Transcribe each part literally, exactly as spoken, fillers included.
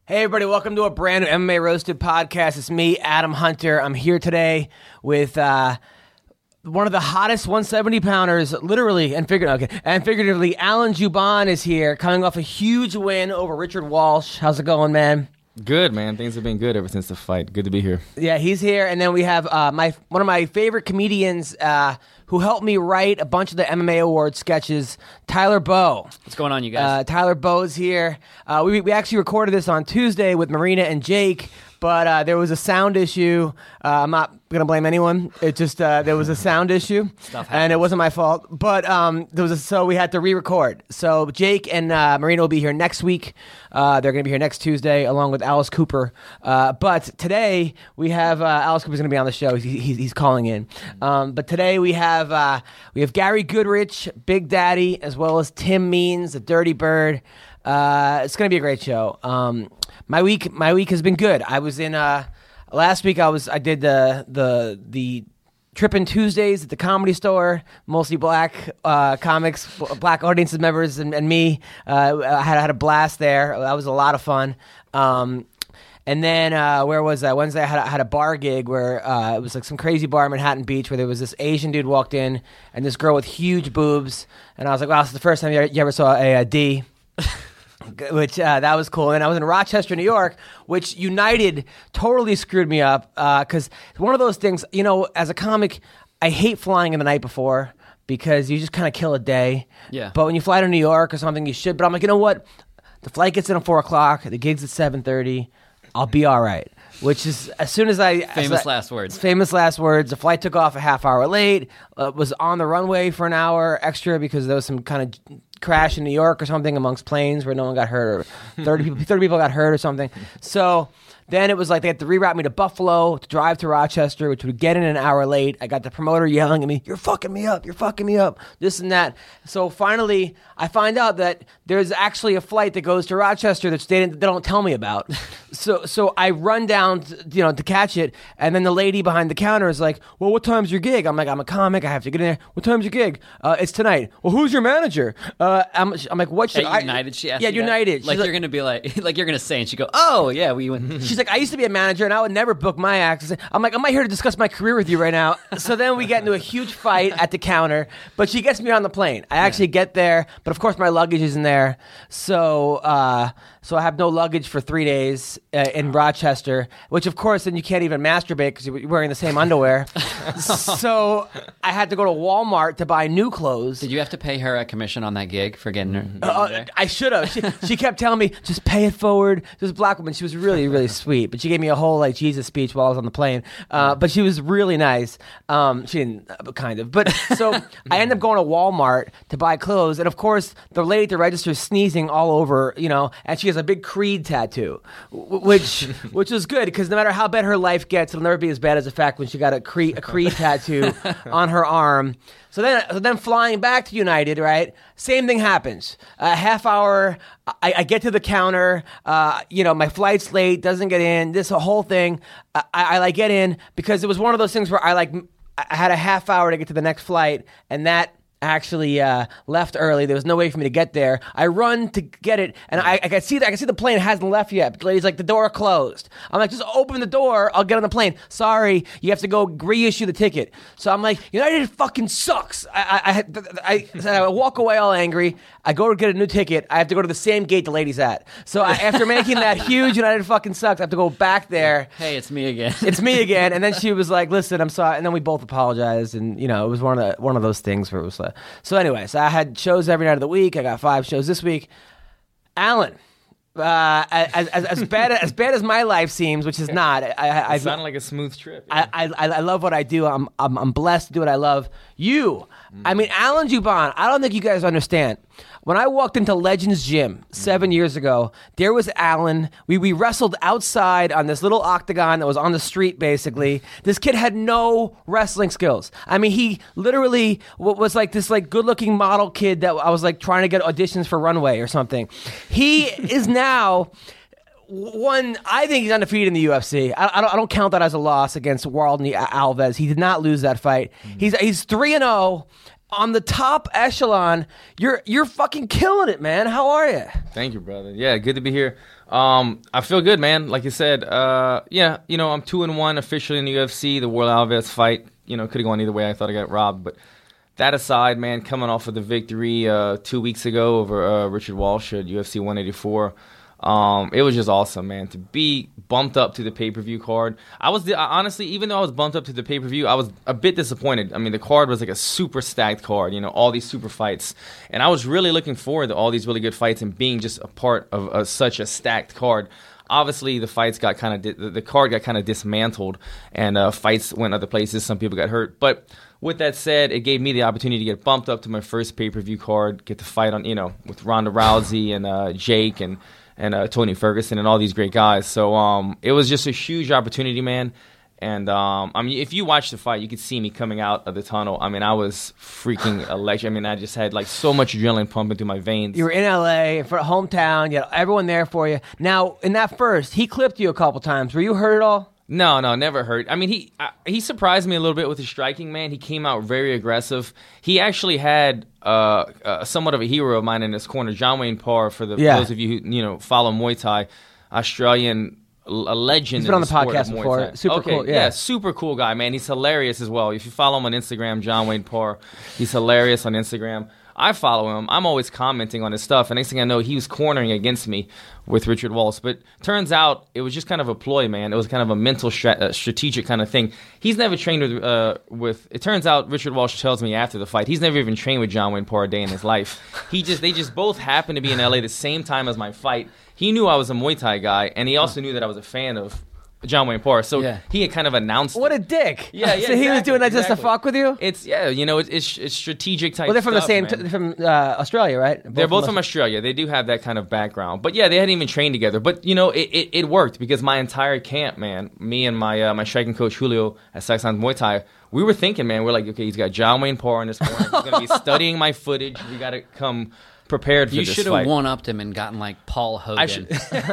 Hey everybody, welcome to a brand new M M A Roasted podcast. It's me, Adam Hunter. I'm here today with uh, one of the hottest one seventy pounders, literally and figuratively. Okay, and figuratively, Alan Jouban is here, coming off a huge win over Richard Walsh. How's it going, man? Good, man. Things have been good ever since the fight. Good to be here. Yeah, he's here, and then we have uh, my one of my favorite comedians uh, who helped me write a bunch of the M M A Awards sketches, Tyler Bowe. What's going on, you guys? Uh, Tyler Bowe's here. Uh, we we actually recorded this on Tuesday with Marina and Jake, but uh, there was a sound issue. Uh, I'm not gonna blame anyone. It just uh, there was a sound issue, and it wasn't my fault. But um, there was a, so we had to re-record. So Jake and uh, Marina will be here next week. Uh, they're gonna be here next Tuesday, along with Alice Cooper. Uh, but today we have uh, Alice Cooper's gonna be on the show. He, he's, he's calling in. Um, but today we have uh, we have Gary Goodrich, Big Daddy, as well as Tim Means, the Dirty Bird. Uh, it's gonna be a great show. Um, my week, my week has been good. I was in uh, last week. I was I did the the the Trippin' Tuesdays at the Comedy Store. Mostly black uh, comics, black audience members, and, and me. Uh, I had I had a blast there. That was a lot of fun. Um, And then uh, where was I? Wednesday I had, I had a bar gig where uh, it was like some crazy bar in Manhattan Beach where there was this Asian dude walked in and this girl with huge boobs. And I was like, wow, this is the first time you ever, you ever saw a, a D. Which uh, that was cool. And I was in Rochester, New York, which United totally screwed me up because uh, one of those things, you know, as a comic, I hate flying in the night before because you just kind of kill a day. Yeah. But when you fly to New York or something, you should. But I'm like, you know what? The flight gets in at four o'clock. The gig's at seven thirty. I'll be all right. Which is as soon as I famous as I, last words. Famous last words. The flight took off a half hour late. Uh, was on the runway for an hour extra because there was some kind of crash in New York or something amongst planes where no one got hurt or thirty people thirty people got hurt or something. So then it was like they had to reroute me to Buffalo to drive to Rochester, which would get in an hour late. I got the promoter yelling at me, "You're fucking me up, you're fucking me up," this and that. So finally, I find out that there's actually a flight that goes to Rochester that they, didn't, they don't tell me about. so so I run down, to, you know, to catch it, and then the lady behind the counter is like, "Well, what time's your gig?" I'm like, "I'm a comic, I have to get in there." "What time's your gig?" Uh, "It's tonight." "Well, who's your manager?" Uh, I'm, I'm like, "What should At I?" United, she asked Yeah, you that? United. Like She's you're gonna be like, like you're gonna say, and she go, "Oh yeah, we went." She's like, "I used to be a manager, and I would never book my acts." I'm like, "I'm not here to discuss my career with you right now." So then we get into a huge fight at the counter, but she gets me on the plane. I actually yeah. get there, but of course my luggage isn't there. So uh, so I have no luggage for three days uh, in Rochester, which of course then you can't even masturbate because you're wearing the same underwear. So I had to go to Walmart to buy new clothes. Did you have to pay her a commission on that gig for getting her? Getting Uh, I should have. She, she kept telling me, "Just pay it forward." This black woman, she was really, really sweet. But she gave me a whole like Jesus speech while I was on the plane. Uh, but she was really nice. Um, she didn't, uh, kind of. But so I ended up going to Walmart to buy clothes, and of course the lady at the register is sneezing all over, you know, and she has a big Creed tattoo, w- which which was good because no matter how bad her life gets, it'll never be as bad as the fact when she got a Creed, a Creed tattoo on her arm. So then, so then flying back to United, right? Same thing happens. A half hour, I, I get to the counter. Uh, you know, my flight's late, doesn't get in. This whole thing, I, I like get in because it was one of those things where I like I had a half hour to get to the next flight, and that actually uh, left early. There was no way for me to get there. I run to get it, and I, I can see that I can see the plane hasn't left yet. But the lady's like, "The door closed." I'm like, "Just open the door. I'll get on the plane." "Sorry, you have to go reissue the ticket." So I'm like, "United fucking sucks." I I, I, I, I walk away all angry. I go to get a new ticket. I have to go to the same gate the lady's at. So I, after making that huge United fucking sucks, I have to go back there. Hey, it's me again. It's me again. And then she was like, "Listen, I'm sorry." And then we both apologized. And you know, it was one of the, one of those things where it was like. So anyway, so I had shows every night of the week. I got five shows this week. Alan, uh, as, as, as bad as bad as my life seems, which is not. I, I, It sounded like a smooth trip. Yeah. I, I I love what I do. I'm I'm, I'm blessed to do what I love. You, mm. I mean, Alan Jouban. I don't think you guys understand. When I walked into Legends Gym seven years ago, there was Alan. We we wrestled outside on this little octagon that was on the street, basically. This kid had no wrestling skills. I mean, he literally was like this like good-looking model kid that I was like trying to get auditions for Runway or something. He is now... One, I think he's undefeated in the U F C. I, I, don't, I don't count that as a loss against Warldney Alves. He did not lose that fight. Mm-hmm. He's he's three and zero on the top echelon. You're you're fucking killing it, man. How are you? Thank you, brother. Yeah, good to be here. Um, I feel good, man. Like you said, uh, yeah, you know, I'm two and one officially in the U F C. The Warlley Alves fight, you know, could have gone either way. I thought I got robbed, but that aside, man, coming off of the victory uh, two weeks ago over uh, Richard Walsh at U F C one eighty-four, um, it was just awesome, man. To be bumped up to the pay-per-view card. I was honestly, even though I was bumped up to the pay-per-view, I was a bit disappointed. I mean, the card was like a super stacked card, you know, all these super fights, and I was really looking forward to all these really good fights and being just a part of uh, such a stacked card. Obviously, the fights got kind of di- the card got kind of dismantled, and uh, fights went other places. Some people got hurt, but with that said, it gave me the opportunity to get bumped up to my first pay-per-view card, get to fight on, you know, with Ronda Rousey and uh, Jake and and uh, Tony Ferguson and all these great guys. So um, it was just a huge opportunity, man. And um, I mean, if you watch the fight, you could see me coming out of the tunnel. I mean, I was freaking electric. I mean, I just had like so much adrenaline pumping through my veins. You were in L A for hometown. You had everyone there for you. Now, in that first, he clipped you a couple times. Were you hurt at all? No, no, never hurt. I mean, he uh, he surprised me a little bit with his striking, man. He came out very aggressive. He actually had uh, uh, somewhat of a hero of mine in his corner, John Wayne Parr, for the Yeah. those of you who you know follow Muay Thai, Australian a legend. He's been in on the sport of podcast Muay before. Thai. Super okay, cool, yeah. super cool guy, man. He's hilarious as well. If you follow him on Instagram, John Wayne Parr, he's hilarious on Instagram. I follow him. I'm always commenting on his stuff. And next thing I know, he was cornering against me with Richard Walsh. But turns out it was just kind of a ploy, man. It was kind of a mental, stra- uh, strategic kind of thing. He's never trained with, uh, with. It turns out Richard Walsh tells me after the fight, he's never even trained with John Wayne Parr a day in his life. He just, they just both happened to be in L A the same time as my fight. He knew I was a Muay Thai guy, and he also knew that I was a fan of John Wayne Parr. So Yeah. he had kind of announced What it. a dick. Yeah, yeah, So he was exactly, doing that just to exactly. fuck with you? It's, yeah, you know, it's, it's, it's strategic type Well, they're from the stuff, same, man. t- from uh, Australia, right? They're both from Australia. They do have that kind of background. But yeah, they hadn't even trained together. But you know, it, it, it worked because my entire camp, man, me and my uh, my striking coach Julio at Saxon Muay Thai, we were thinking, man, we're like, okay, he's got John Wayne Parr in this corner. He's going to be studying my footage. We got to come prepared for You this should fight. have one-upped him and gotten like Paul Hogan. I should.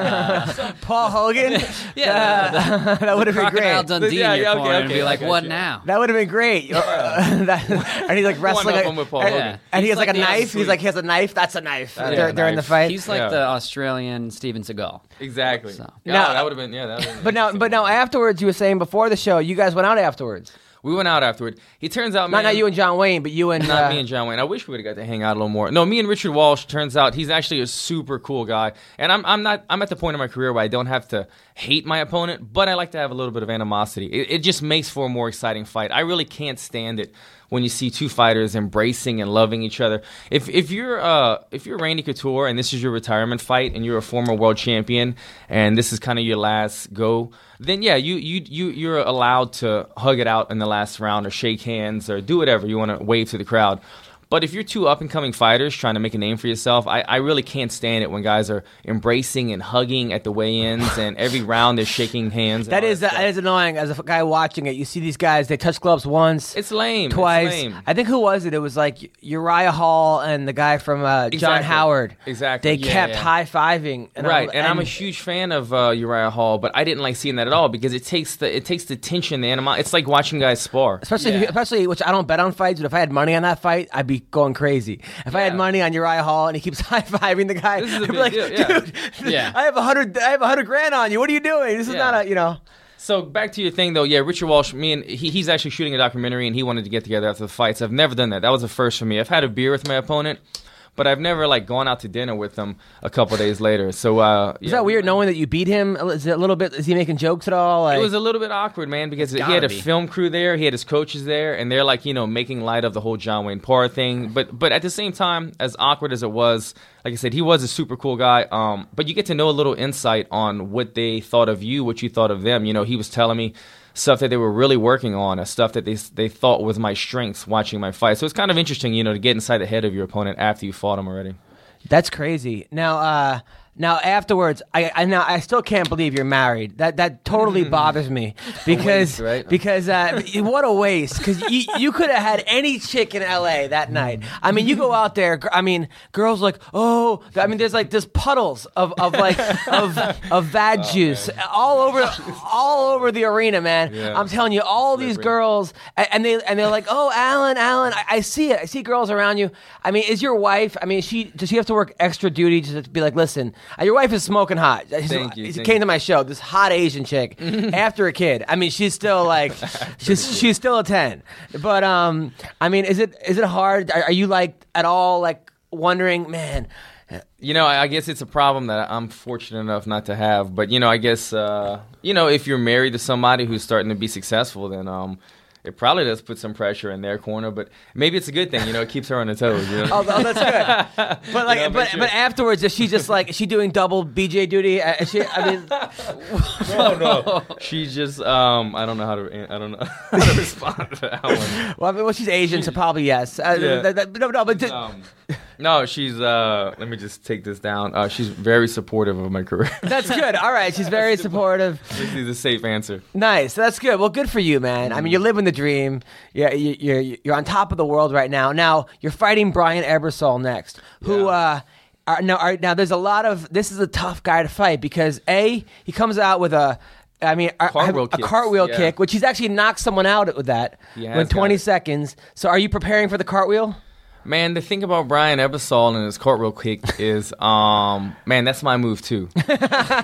Paul Hogan? yeah, the, the, That would have been Crocodile great. Dundee Yeah, in your yeah, okay, corner and okay, be I like, got what you. now? That would have been great. Uh, that- and he's like wrestling. up a- him with Paul and, Hogan. and he He's has like, like a the knife. He's absolute- like, he has a knife. That's a knife. That is Dur- a during the knife. fight. He's like Yeah. the Australian Steven Seagal. Exactly. So. Yeah, Now- that would have been. Yeah, that would have been but now, but now afterwards, you were saying before the show, you guys went out afterwards. we went out afterward. He turns out, Not, man. not you and John Wayne, but you and Not uh, me and John Wayne. I wish we would have got to hang out a little more. No, me and Richard Walsh. Turns out he's actually a super cool guy, and I'm I'm not I'm at the point in my career where I don't have to hate my opponent, but I like to have a little bit of animosity. It, it just makes for a more exciting fight. I really can't stand it when you see two fighters embracing and loving each other. If if you're uh if you're Randy Couture and this is your retirement fight and you're a former world champion and this is kind of your last go, then yeah, you you you you're allowed to hug it out in the last round or shake hands or do whatever you want to wave to the crowd. But if you're two up-and-coming fighters trying to make a name for yourself, I, I really can't stand it when guys are embracing and hugging at the weigh-ins and every round they're shaking hands. and that all is that that stuff. is annoying. As a guy watching it, you see these guys. They touch gloves once, It's lame. twice. It's lame. I think who was it? It was like Uriah Hall and the guy from uh, John Exactly. Howard. Exactly. They Yeah, kept yeah. high fiving. Right, and, I'm a huge fan of uh, Uriah Hall, but I didn't like seeing that at all because it takes the it takes the tension, the animal. It's like watching guys spar. Especially, Yeah. especially, which I don't bet on fights, but if I had money on that fight, I'd be going crazy. If I had Yeah. money on Uriah Hall and he keeps high fiving the guy, This is a I'd be big like, deal, yeah. dude, Yeah. I have a hundred, I have a hundred grand on you. What are you doing? This is Yeah. not a, you know. So back to your thing though, yeah, Richard Walsh, me and he, he's actually shooting a documentary and he wanted to get together after the fights. I've never done that. That was a first for me. I've had a beer with my opponent, but I've never like gone out to dinner with him a couple days later. So uh, Is yeah, that weird knowing that you beat him? Is it a little bit? Is he making jokes at all? Like, It was a little bit awkward, man, because he gotta had a be. film crew there, he had his coaches there, and they're like, you know, making light of the whole John Wayne Parr thing. But but at the same time, as awkward as it was, like I said, he was a super cool guy. Um, but you get to know a little insight on what they thought of you, what you thought of them. You know, he was telling me stuff that they were really working on, uh, stuff that they they thought was my strengths watching my fight. So it's kind of interesting, you know, to get inside the head of your opponent after you fought him already. That's crazy. Now, uh, now afterwards, I, I now I still can't believe you're married. That that totally bothers me because waste, right? because uh, what a waste. Because you you could have had any chick in L A that night. I mean, you go out there. gr- I mean, girls like oh. I mean, there's like there's puddles of, of like of of vag juice all over all over the arena, man. Yeah. I'm telling you, all these Slippery. girls and, and they and they're like oh, Alan, Alan. I, I see it. I see girls around you. I mean, is your wife? I mean, she does she have to work extra duty just to be like, listen. Uh, your wife is smoking hot. Thank you, She thank came you. to my show. This hot Asian chick after a kid. I mean, she's still like, she's she's still a ten. But um, I mean, is it is it hard? Are, are you like at all like wondering, man? You know, I I guess it's a problem that I'm fortunate enough not to have. But, you know, I guess, uh, you know, if you're married to somebody who's starting to be successful, then um, it probably does put some pressure in their corner. But maybe it's a good thing, you know, it keeps her on her toes. You know? Oh, oh, that's good. But like, You know, but make sure- but afterwards, is she just like, is she doing double B J duty? Uh, Is she, I mean, No, no. She's just, um, I don't know how to, I don't know how to respond to that one. well, I mean, well, she's Asian, so probably yes. Uh, Yeah. th- th- no, no, but th- Um, no, she's, uh, let me just take this down. Uh, she's very supportive of my career. that's good. All right, she's very supportive. This is a safe answer. Nice. That's good. Well, good for you, man. I mean, you're living the dream. Yeah, you, you're you're on top of the world right now. Now you're fighting Brian Ebersol next. Who? Yeah. Uh, are, now, are, now there's a lot of. This is a tough guy to fight because a he comes out with a. I mean, a, Cartwheel a kicks, cartwheel yeah. kick, which he's actually knocked someone out with that He in has got twenty it. seconds. So, are you preparing for the cartwheel? Man, the thing about Brian Ebersol and his cartwheel kick is, um, man, that's my move too. and,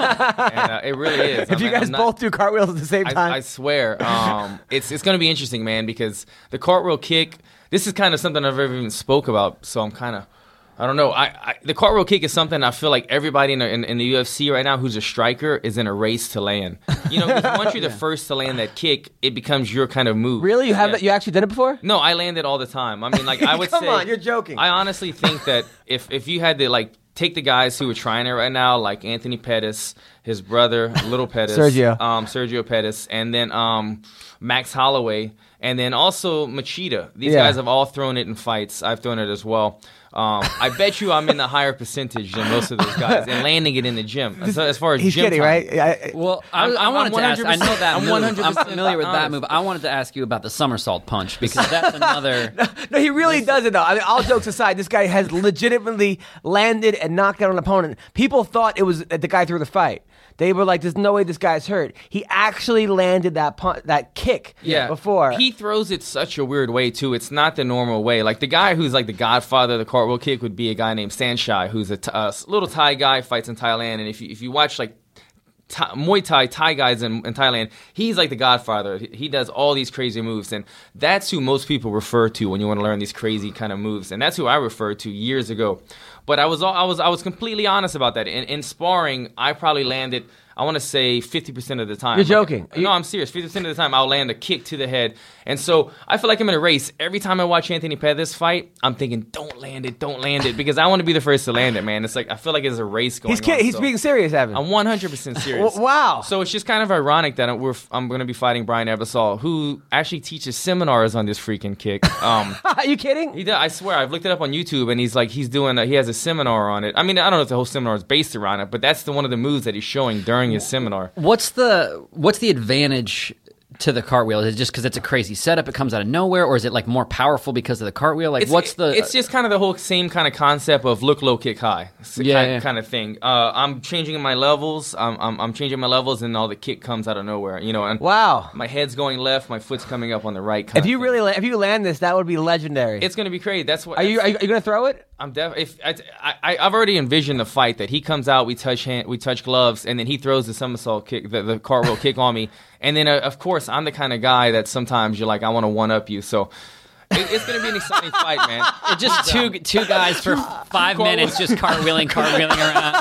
uh, it really is. If I you mean, guys I'm not- both do cartwheels at the same time, I, I swear, um, it's it's going to be interesting, man, because the cartwheel kick. This is kind of something I've never even spoke about, so I'm kind of, I don't know. I, I the cartwheel kick is something I feel like everybody in the, in, in the U F C right now who's a striker is in a race to land. You know, 'cause once you're the first to land that kick, it becomes your kind of move. really, you have Yeah. that? You actually did it before? No, I land it all the time. I mean, like I would Come say. on, you're joking. I honestly think that if if you had to like take the guys who are trying it right now, like Anthony Pettis, his brother Little Pettis, Sergio. um, Sergio Pettis, and then um, Max Holloway, and then also Machida. These Yeah. guys have all thrown it in fights. I've thrown it as well. Um, I bet you I'm in the higher percentage than most of those guys, and landing it in the gym. As, as far as He's gym kidding, time. right? I- Well, I, I'm- I I'm wanted to ask. I know that I'm move. one hundred percent I'm familiar with that honest. move. I wanted to ask you about the somersault punch because that's another. No, he really does it though. I mean, all jokes aside, this guy has legitimately landed and knocked out an opponent. People thought it was the guy threw the fight. They were like, "There's no way this guy's hurt." He actually landed that pun- that kick Yeah, before. he throws it such a weird way too. It's not the normal way. Like the guy who's like the godfather of the cartwheel kick would be a guy named Sanshai, who's a t- uh, little Thai guy, fights in Thailand. And if you if you watch like Thai, Muay Thai Thai guys in, in Thailand, he's like the godfather. He, he does all these crazy moves, and that's who most people refer to when you want to learn these crazy kind of moves. And that's who I referred to years ago. But I was all, I was I was completely honest about that. In, in sparring, I probably landed. I want to say fifty percent of the time. You're Like, joking. no, I'm serious. fifty percent of the time, I'll land a kick to the head. And so I feel like I'm in a race. Every time I watch Anthony Pettis fight, I'm thinking, don't land it, don't land it. Because I want to be the first to land it, man. It's like, I feel like it's a race going he's on. kidding. He's so being serious, Evan. I'm one hundred percent serious. W- wow. So it's just kind of ironic that we're, I'm going to be fighting Brian Ebersol, who actually teaches seminars on this freaking kick. Um, Are you kidding? He does. I swear, I've looked it up on YouTube, and he's like, he's doing, a, he has a seminar on it. I mean, I don't know if the whole seminar is based around it, but that's the one of the moves that he's showing during his seminar. What's the what's the advantage to the cartwheel? Is it just because it's a crazy setup? It comes out of nowhere, or is it like more powerful because of the cartwheel? Like, It's, what's the? It's just kind of the whole same kind of concept of look low, kick high. It's the Yeah, kind, yeah. kind of thing. Uh, I'm changing my levels. I'm, I'm I'm changing my levels, and all the kick comes out of nowhere. You know, and Wow. my head's going left, my foot's coming up on the right. Kind If of you thing. really, la- if you land this, that would be legendary. it's gonna be crazy. That's what. are you? Are you, are you going to throw it? I'm def- if I, I I've already envisioned the fight that he comes out, we touch hand, we touch gloves, and then he throws the somersault kick, the, the cartwheel kick on me, and then uh, of course I'm the kind of guy that sometimes you're like, I want to one up you, so it, it's gonna be an exciting fight, man. It just two two guys for five minutes just cartwheeling, cartwheeling around.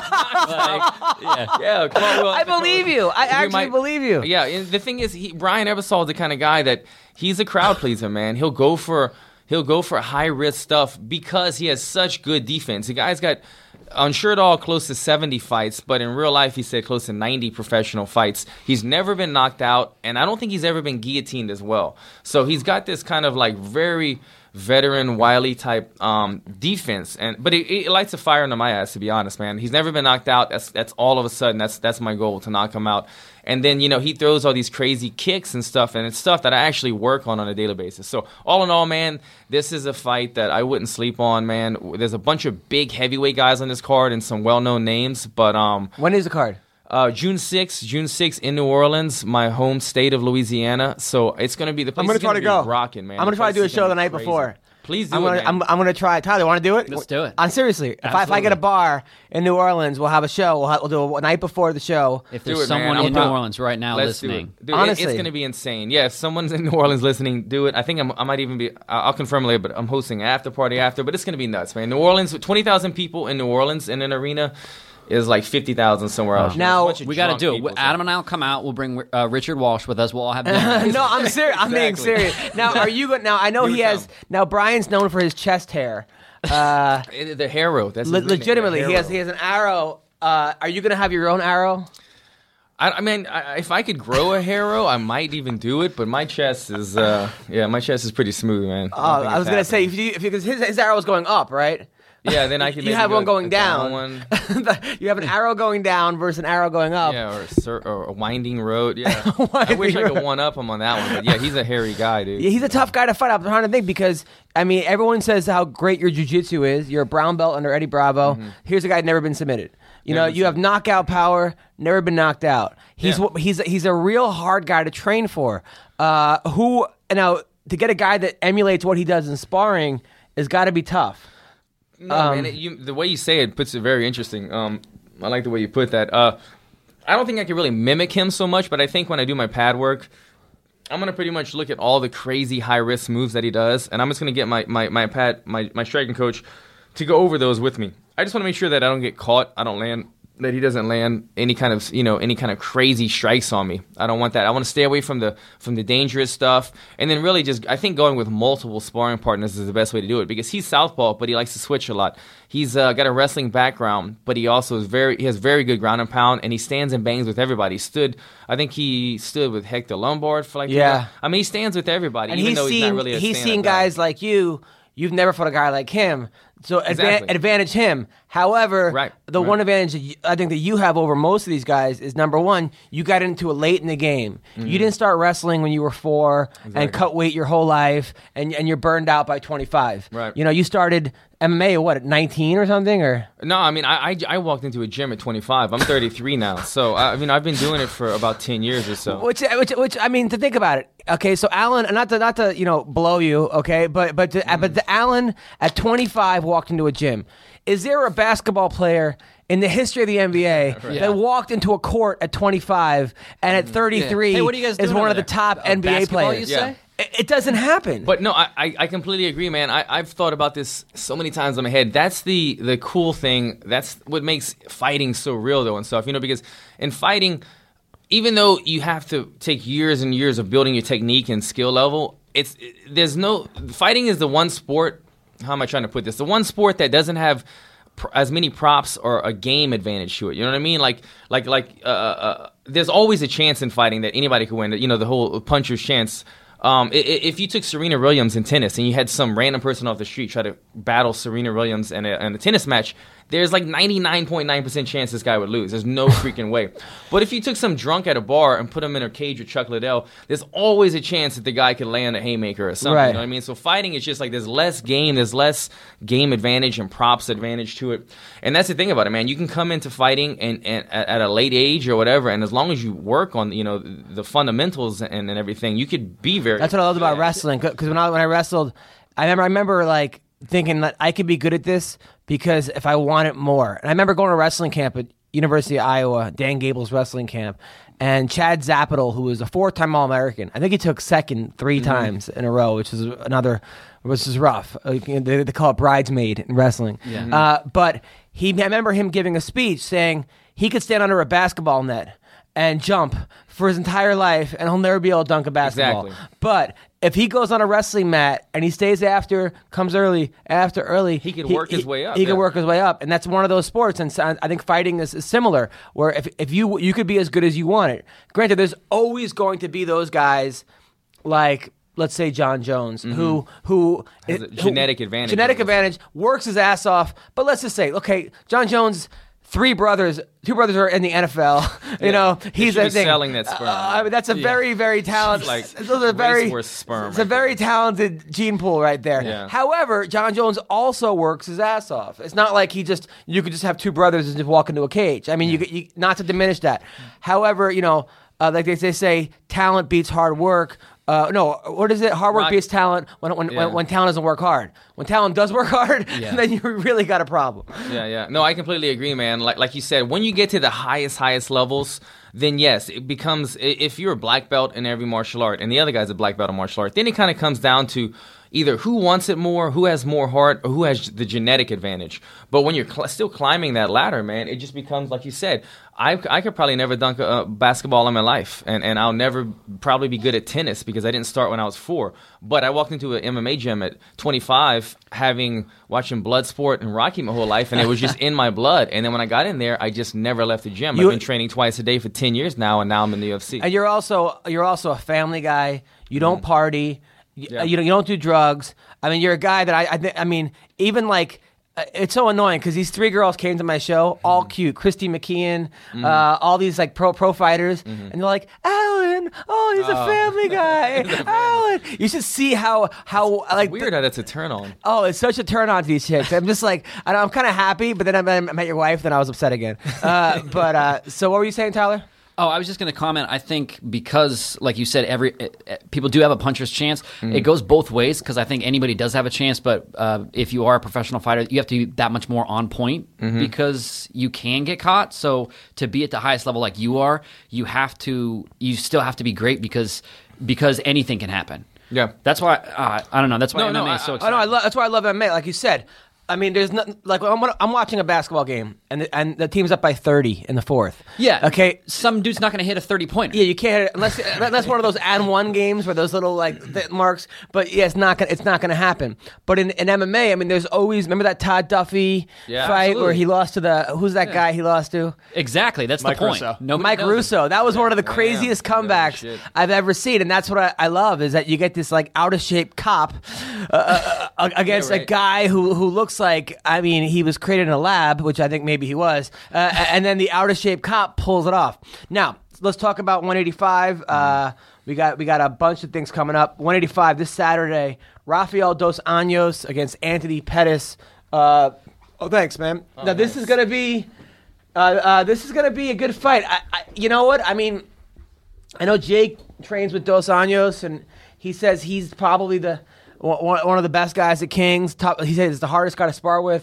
Like, yeah. Yeah, cartwheel I after believe cartwheel. you. I We actually might- believe you. Yeah, and the thing is, he, Brian Ebersol is the kind of guy that he's a crowd pleaser, man. He'll go for he'll go for high risk stuff because he has such good defense. The guy's got on Sherdall close to seventy fights, but in real life he said close to ninety professional fights. He's never been knocked out, and I don't think he's ever been guillotined as well. So he's got this kind of like very veteran, wily type um, defense, and but it, it lights a fire under my ass, to be honest, man. He's never been knocked out. That's that's all of a sudden that's that's my goal, to knock him out. And then, you know, he throws all these crazy kicks and stuff, and it's stuff that I actually work on on a daily basis. So all in all, man, this is a fight that I wouldn't sleep on, man. There's a bunch of big heavyweight guys on this card and some well-known names, but um, When is the card? uh, June sixth, June sixth in New Orleans, my home state of Louisiana. So it's going to be the place. I'm gonna is try to be go. rocking, man. I'm gonna The try to place do a is show gonna the be night crazy. before. Please do I'm it, gonna, man. I'm, I'm gonna try. Tyler, want to do it? Let's do it. On seriously, if I, if I Absolutely. get a bar in New Orleans, we'll have a show. We'll, have, we'll do a night before the show. If Do there's it, man. someone I'm in New proud. Orleans right now Let's do listening, it. Dude, it- Honestly. it's going to be insane. Yeah, if someone's in New Orleans listening, do it. I think I'm, I might even be, I'll I'll confirm later, but I'm hosting an after party after, but it's going to be nuts, man. New Orleans, twenty thousand people in New Orleans in an arena is like fifty thousand somewhere else. Now, It's a bunch of we got to drunk do it. people, so- Adam and I'll come out. We'll bring uh, Richard Walsh with us. We'll all have dinner. no, I'm serious. I'm being Exactly. serious. Now, are you going? Now, I know You he would has. come. Now, Brian's known for his chest hair. Uh, Eh, The Harrow. That's his le- nickname, legitimately, the he has. Harrow. He has an arrow. Uh, are you going to have your own arrow? I, I mean, I, if I could grow a Harrow, I might even do it. But my chest is, uh, yeah, my chest is pretty smooth, man. Oh, don't think I was it's going to say happening. if you, because his, his arrow is going up, right? Yeah, then I can. You maybe have go one going a down. One. You have an arrow going down versus an arrow going up. Yeah, or a, cir- or a winding road. Yeah, I Winding wish I road. could one up him on that one. But yeah, he's a hairy guy, dude. Yeah, he's a tough guy to fight. I'm trying to think because I mean, everyone says how great your jiu-jitsu is. You're a brown belt under Eddie Bravo. Here's a guy never been submitted. You Mm-hmm. Never know, been you have submitted. knockout power, never been knocked out. He's Yeah. wh- he's he's a real hard guy to train for. Uh, who now to get a guy that emulates what he does in sparring has got to be tough. No, Um, man, it, you, the way you say it puts it very interesting. Um, I like the way you put that. Uh, I don't think I can really mimic him so much, but I think when I do my pad work, I'm gonna pretty much look at all the crazy high risk moves that he does, and I'm just gonna get my my my pad my my striking coach to go over those with me. I just want to make sure that I don't get caught. I don't land. That he doesn't land any kind of you know any kind of crazy strikes on me. I don't want that. I want to stay away from the from the dangerous stuff, and then really just I think going with multiple sparring partners is the best way to do it because he's southpaw, but he likes to switch a lot. He's uh, got a wrestling background, but he also is very he has very good ground and pound, and he stands and bangs with everybody. He stood, I think he stood with Hector Lombard for like Yeah. I mean he stands with everybody, And even he's though he's seen not really a he's stand-up seen guy. guys like you. You've never fought a guy like him, so adva- Exactly. advantage him. However, Right, the right. one advantage that you, I think that you have over most of these guys is number one, you got into it late in the game. You didn't start wrestling when you were four and Mm-hmm. Exactly. cut weight your whole life, and and you're burned out by twenty-five. Right. You know, you started M M A at what at nineteen or something, or No, I mean, I, I, I walked into a gym at twenty-five. I'm thirty-three now. So, I, I mean, I've been doing it for about ten years or so. which which which I mean to think about it. Okay, so Alan, not to not to you know blow you, okay, but but to, but the Alan at twenty-five walked into a gym. Is there a basketball player in the history of the N B A that walked into a court at twenty-five and at thirty-three Hey, what are you guys is doing one over of the there? top Uh, N B A basketball, players? you Yeah. say? It, it doesn't happen. But no, I, I, I completely agree, man. I, I've thought about this so many times in my head. That's the, the cool thing. That's what makes fighting so real, though, and stuff. You know, because in fighting, even though you have to take years and years of building your technique and skill level, it's it, there's no fighting is the one sport. How am I trying to put this? The one sport that doesn't have pr- as many props or a game advantage to it. You know what I mean? Like like like uh, uh, there's always a chance in fighting that anybody could win. You know, the whole puncher's chance. Um, i- i- if you took Serena Williams in tennis and you had some random person off the street try to battle Serena Williams in a, in a tennis match, there's like ninety-nine point nine percent chance this guy would lose. There's no freaking way. But if you took some drunk at a bar and put him in a cage with Chuck Liddell, there's always a chance that the guy could land a haymaker or something. Right. You know what I mean? So fighting is just like there's less game, there's less game advantage and props advantage to it. And that's the thing about it, man. You can come into fighting and, and at, at a late age or whatever, and as long as you work on you know the fundamentals and, and everything, you could be very. That's what I loved about good. wrestling. Because when I when I wrestled, I remember I remember like thinking that I could be good at this because if I want it more. And I remember going to wrestling camp at University of Iowa, Dan Gable's wrestling camp, and Chad Zapital, who was a four-time All-American. I think he took second three times in a row, which is another, which is rough. Uh, They, they call it bridesmaid in wrestling. Uh, but he, I remember him giving a speech saying he could stand under a basketball net and jump for his entire life, and he'll never be able to dunk a basketball. Exactly. But if he goes on a wrestling mat and he stays after, comes early, after early, He can work his way up, He can yeah. work his way up, and that's one of those sports. And so I think fighting is, is similar, where if if you you could be as good as you want it. Granted, there's always going to be those guys like. Let's say John Jones, who who Mm-hmm. Has a who- genetic advantage genetic over us. advantage, works his ass off. But let's just say, okay, John Jones, three brothers, two brothers are in the N F L. You Yeah. know, They he's should a be thing. selling that sperm. Uh, I mean, that's a Yeah. very very talented. Like those are very racehorse sperm It's a right very there. talented gene pool right there. Yeah. However, John Jones also works his ass off. It's not like he just you could just have two brothers and just walk into a cage. I mean, you, could- you not to diminish that. However, you know, uh, like they, they say, talent beats hard work. Uh, no, what is it? Hard work Rock- beats talent when when, Yeah. when when talent doesn't work hard. When talent does work hard, Yeah. then you really got a problem. Yeah, yeah. No, I completely agree, man. Like like you said, when you get to the highest, highest levels, then yes, it becomes, i- if you're a black belt in every martial art and the other guy's a black belt in martial art, then it kind of comes down to either who wants it more, who has more heart, or who has the genetic advantage. But when you're cl- still climbing that ladder, man, it just becomes, like you said, I, I could probably never dunk a, a basketball in my life, and, and I'll never probably be good at tennis because I didn't start when I was four. But I walked into an M M A gym at twenty-five, having watching Bloodsport and Rocky my whole life, and it was just in my blood. And then when I got in there, I just never left the gym. You- I've been training twice a day for ten years now, and now I'm in the U F C. And you're also you're also a family guy. You don't party. You, Yeah. you don't you don't do drugs. I mean, you're a guy that I I, thi- I mean, even like. uh, It's so annoying because these three girls came to my show, all cute. Christy McKeon, uh, all these like pro pro fighters, and they're like, Alan, oh, he's a family guy. Alan, you should see how how like Weird how that's a turn on. Oh, it's such a turn on to these chicks. I'm just like, I know, I'm kind of happy, but then I met, I met your wife, then I was upset again. Uh, but uh, so, what were you saying, Tyler? Oh, I was just going to comment. I think because, like you said, every uh, uh, people do have a puncher's chance. It goes both ways because I think anybody does have a chance. But uh, if you are a professional fighter, you have to be that much more on point because you can get caught. So to be at the highest level like you are, you have to. You still have to be great because because anything can happen. Yeah. That's why uh, I don't know. That's why No, M M A no, is so I- I Oh exciting. no, I lo- that's why I love M M A. Like you said, I mean, there's nothing like I'm, I'm watching a basketball game and the, and the team's up by thirty in the fourth. Yeah. Okay. Some dude's not going to hit a thirty pointer. Yeah, you can't hit it unless that's one of those and one games where those little like th- marks. But yeah, it's not gonna it's not gonna happen. But in, in M M A, I mean, there's always remember that Todd Duffy Yeah, fight where absolutely. he lost to the who's that guy he lost to? Exactly. That's Mike the point. Russo. Nobody Mike knows it. Russo. That was one of the Damn. craziest Yeah, comebacks shit. I've ever seen, and that's what I, I love is that you get this like out of shape cop uh, uh, uh, against Yeah, a right. guy who who looks like I mean he was created in a lab, which I think maybe he was, uh, and then the out of shape cop pulls it off. Now let's talk about one eighty-five. Uh, we got we got a bunch of things coming up. one eighty-five this Saturday. Rafael dos Anjos against Anthony Pettis. Uh, oh, thanks, man. now this nice. is gonna be. Uh, uh, this is gonna be a good fight. I, I, you know what? I mean, I know Jake trains with Dos Anjos, and he says he's probably the one, one of the best guys at Kings. Top, he says it's the hardest guy to spar with,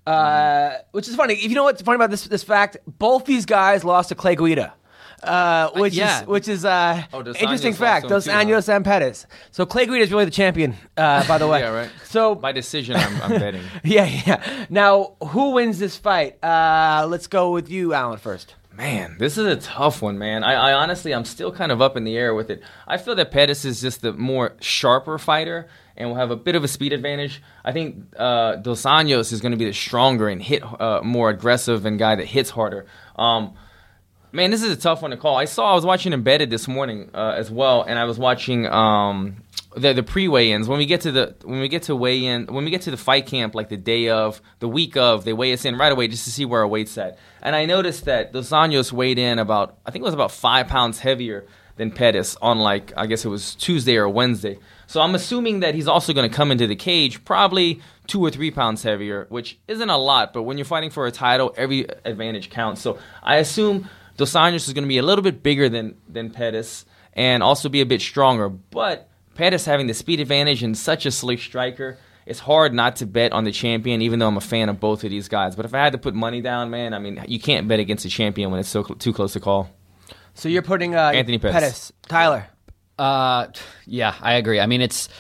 uh, which is funny. If you know what's funny about this this fact, both these guys lost to Clay Guida. Uh, which yeah. is which is uh, Oh, Dos interesting Anjos fact. lost Dos to him too, huh? Anjos and Pettis. So Clay Guida is really the champion, uh, by the way. Yeah, right. So By decision, I'm, I'm betting. yeah, yeah. Now, who wins this fight? Uh, let's go with you, Alan, first. Man, this is a tough one, man. I, I honestly, I'm still kind of up in the air with it. I feel that Pettis is just the more sharper fighter and will have a bit of a speed advantage. I think uh, Dos Anjos is going to be the stronger and hit uh, more aggressive and guy that hits harder. Um, man, this is a tough one to call. I saw I was watching Embedded this morning uh, as well, and I was watching um, the the pre-weigh-ins. When we get to the when we get to weigh in, when we get to the fight camp, like the day of, the week of, they weigh us in right away just to see where our weight's at. And I noticed that Dos Anjos weighed in about, I think it was about five pounds heavier than Pettis on like, I guess it was Tuesday or Wednesday. So I'm assuming that he's also going to come into the cage probably two or three pounds heavier, which isn't a lot, but when you're fighting for a title, every advantage counts. So I assume Dos Anjos is going to be a little bit bigger than, than Pettis and also be a bit stronger. But Pettis having the speed advantage and such a slick striker, it's hard not to bet on the champion, even though I'm a fan of both of these guys. But if I had to put money down, man, I mean, you can't bet against a champion when it's so cl- too close to call. So you're putting uh, Anthony Pettis. Tyler. Uh, yeah, I agree. I mean, it's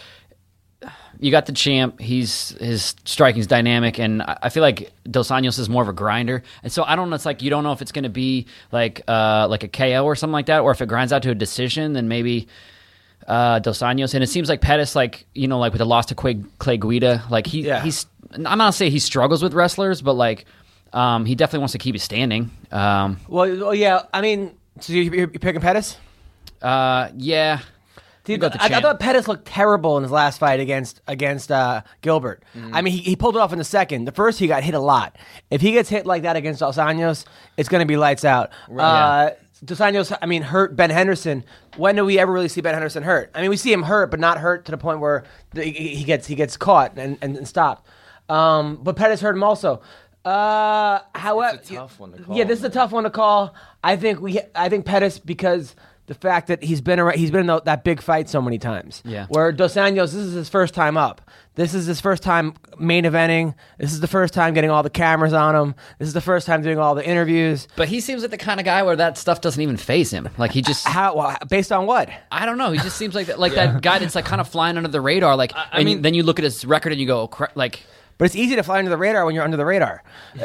you got the champ. He's his striking's dynamic, and I I feel like Dos Anjos is more of a grinder. And so I don't know. It's like you don't know if it's going to be like uh like a K O or something like that, or if it grinds out to a decision, then maybe uh, Dos Anjos. And it seems like Pettis, like you know, like with the loss to Clay, Clay Guida, like he Yeah. he's. I'm not gonna say he struggles with wrestlers, but like um, he definitely wants to keep it standing. Um, Well, well, yeah. I mean, so you- you're, you're picking Pettis? uh, yeah. Dude, go with the I, I champ. thought Pettis looked terrible in his last fight against against uh, Gilbert. I mean, he, he pulled it off in the second. The first, he got hit a lot. If he gets hit like that against Dos Anjos, it's going to be lights out. Uh, Dos Anjos, I mean, hurt Ben Henderson. When do we ever really see Ben Henderson hurt? I mean, we see him hurt, but not hurt to the point where the, he he gets he gets caught and, and, and stopped. Um, but Pettis hurt him also. Uh, however, It's a tough one to call, yeah, this is a man. tough one to call. I think we, I think Pettis because the fact that he's been around, he's been in the, that big fight so many times. Yeah. Where Dos Anjos, this is his first time up. This is his first time main eventing. This is the first time getting all the cameras on him. This is the first time doing all the interviews. But he seems like the kind of guy where that stuff doesn't even faze him. Like he just How? Well, based on what? I don't know. He just seems like that, like that guy that's like kind of flying under the radar. Like I and mean- then you look at his record and you go, cra- like. But it's easy to fly under the radar when you're under the radar, uh,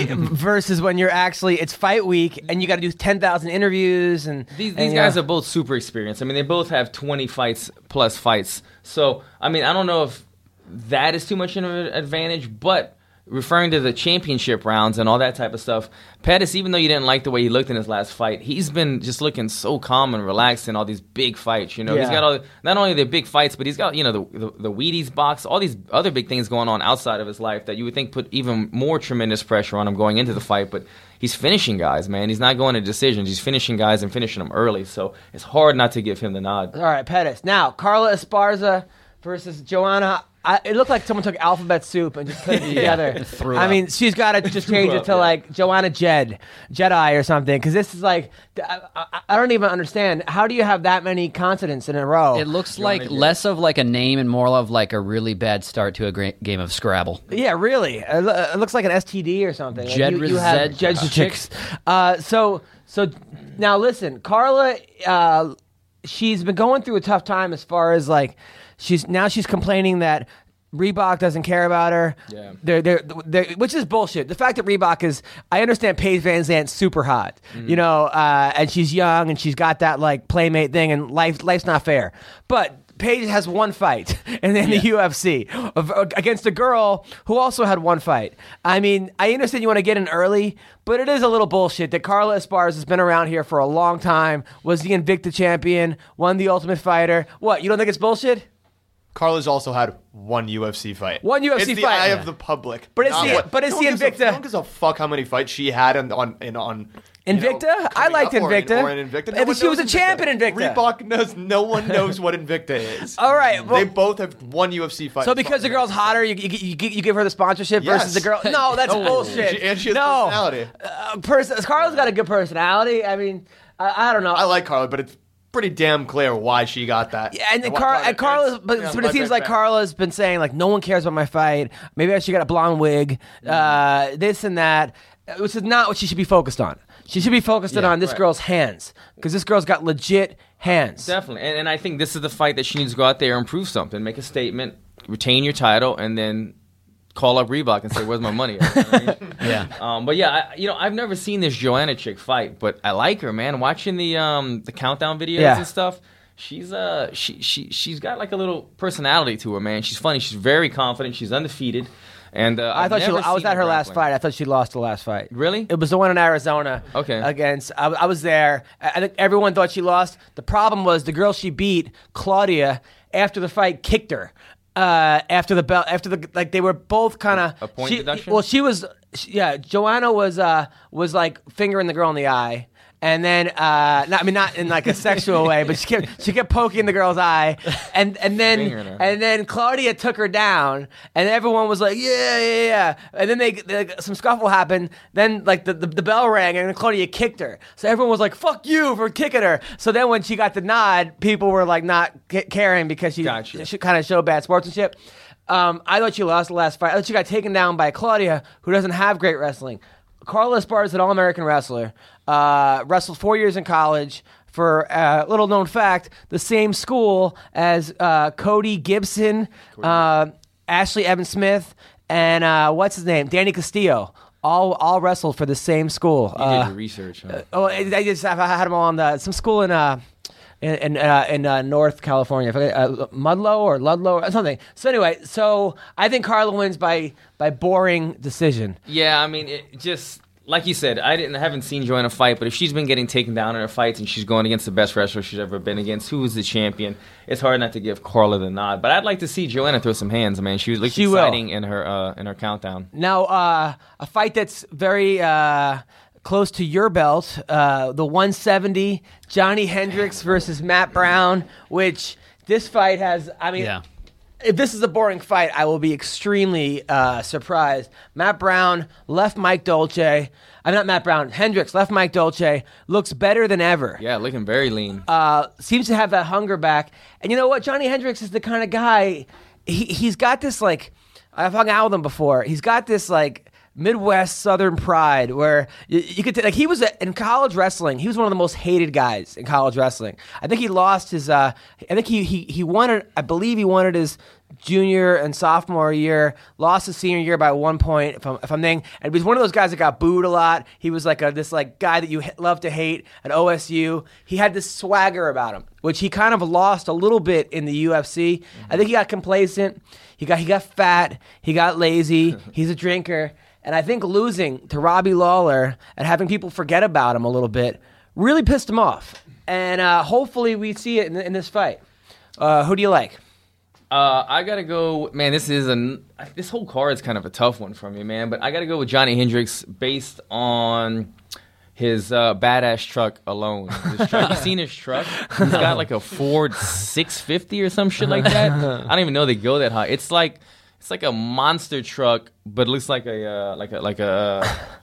versus when you're actually it's fight week and you got to do ten thousand interviews and These, and, these you guys know. are both super experienced. I mean, they both have twenty fights plus fights. So, I mean, I don't know if that is too much of an advantage, but referring to the championship rounds and all that type of stuff, Pettis, even though you didn't like the way he looked in his last fight, he's been just looking so calm and relaxed in all these big fights. You know, he's Yeah. got all not only the big fights, but he's got you know the the, the Wheaties box, all these other big things going on outside of his life that you would think put even more tremendous pressure on him going into the fight. But he's finishing guys, man. He's not going to decisions. He's finishing guys and finishing them early. So it's hard not to give him the nod. All right, Pettis. Now, Carla Esparza versus Joanna. I, it looked like someone took alphabet soup and just put it together. Threw I up. mean, she's got to just change it up, to yeah. like Joanna Jed, Jedi or something, because this is like I, I, I don't even understand. How do you have that many consonants in a row? It looks You wanna like get- less of like a name and more of like a really bad start to a great game of Scrabble. Yeah, really. It, lo- it looks like an S T D or something. Like Jed you, you have Rizet- Jed chicks. Uh, so, so now listen, Carla. Uh, she's been going through a tough time as far as like she's now she's complaining that Reebok doesn't care about her. Yeah. They're, they're, they're, which is bullshit. The fact that Reebok is, I understand Paige Van Zant's super hot, you know, uh, and she's young and she's got that like playmate thing, and life life's not fair. But Paige has one fight in, in the U F C of, against a girl who also had one fight. I mean, I understand you want to get in early, but it is a little bullshit that Carla Esparza has been around here for a long time, was the Invicta champion, won the Ultimate Fighter. What, you don't think it's bullshit? Carla's also had one U F C fight. One U F C it's the fight. eye Yeah. of the public. But it's Not the- what- but it's no the one gives a- Invicta. No one gives a fuck how many fights she had on on in on you know, Invicta? I coming liked up or in- Invicta. Or in Invicta. If one she was knows a champ in Invicta. Reebok knows. No one knows what Invicta is. All right. Well, they both have one U F C fight. so because the girl's hotter, you, you, you, you give her the sponsorship Yes. versus the girl? No, that's No. bullshit. She- and she has no. personality. Uh, pers- Carla's got a good personality. I mean, I, I don't know. I like Carla, but it's pretty damn clear why she got that. Yeah, and, then why Car- and Carla's, fans- but, yeah, but why it seems they're like fans. Carla's been saying like no one cares about my fight. Maybe I should get a blonde wig, uh, this and that, which is not what she should be focused on. She should be focused Yeah, on this right. girl's hands because this girl's got legit hands. Definitely, and, and I think this is the fight that she needs to go out there and prove something, make a statement, retain your title, and then call up Reebok and say, "Where's my money?" You know what I mean? Yeah. Um, but yeah, I, you know, I've never seen this Joanna chick fight, but I like her, man. Watching the um, the countdown videos Yeah. and stuff, she's uh she she she's got like a little personality to her, man. She's funny. She's very confident. She's undefeated. And uh, I I've thought she. never I was seen at her last grappling. fight. I thought she lost the last fight. Really? It was the one in Arizona. Okay. Against, I, I was there. I I think everyone thought she lost. The problem was the girl she beat, Claudia, after the fight, kicked her. Uh, after the belt, after the like, they were both kind of A point she, deduction? Well, she was, she, yeah. Joanna was uh was like fingering the girl in the eye. And then, uh, not, I mean, not in like a sexual way, but she kept she kept poking the girl's eye, and and then Fingering her. and then Claudia took her down, and everyone was like, yeah, yeah, yeah. And then they, they some scuffle happened. Then like the, the, the bell rang, and then Claudia kicked her. So everyone was like, fuck you for kicking her. So then when she got the nod, people were like not ca- caring because she, Gotcha. she kind of showed bad sportsmanship. Um, I thought she lost the last fight. I thought she got taken down by Claudia, who doesn't have great wrestling. Carla Esparza is an All-American wrestler. Uh, wrestled four years in college. For a uh, little known fact, the same school as uh, Cody Gibson, uh, Ashley Evans Smith, and uh, what's his name, Danny Castillo. All all wrestled for the same school. You Uh, did your research. Huh? oh, I just I had them all on the some school in uh in in, uh, in uh, North California, I forget, uh, Mudlow or Ludlow or something. So anyway, so I think Carla wins by by boring decision. Yeah, I mean, it just like you said, I didn't I haven't seen Joanna fight, but if she's been getting taken down in her fights and she's going against the best wrestler she's ever been against, who is the champion, it's hard not to give Carla the nod. But I'd like to see Joanna throw some hands, man. She looks She will. exciting in her uh, in her countdown. Now, uh, a fight that's very uh, close to your belt, uh, the one seventy, Johnny Hendricks versus Matt Brown, which this fight has, I mean, Yeah. if this is a boring fight, I will be extremely uh, surprised. Matt Brown left Mike Dolce. I'm not Matt Brown. Hendricks left Mike Dolce. Looks better than ever. Yeah, looking very lean. Uh, seems to have that hunger back. And you know what? Johnny Hendricks is the kind of guy. He he's got this like. I've hung out with him before. He's got this like Midwest Southern pride where you, you could t- like he was a, in college wrestling. He was one of the most hated guys in college wrestling. I think he lost his. Uh, I think he he he won it. I believe he won it his junior and sophomore year. Lost his senior year by one point. If I'm if I'm thinking, and he was one of those guys that got booed a lot. He was like a this like guy that you h- love to hate at O S U. He had this swagger about him, which he kind of lost a little bit in the U F C. Mm-hmm. I think he got complacent. He got he got fat. He got lazy. He's a drinker. And I think losing to Robbie Lawler and having people forget about him a little bit really pissed him off. And uh, hopefully we see it in, in this fight. Uh, who do you like? Uh, I gotta go. Man, this is a this whole card is kind of a tough one for me, man. But I gotta go with Johnny Hendricks based on his uh, badass truck alone. His truck, you seen his truck? He's got like a Ford six fifty or some shit like that. I don't even know they go that high. It's like. It's like a monster truck, but it looks like a uh, like a like a.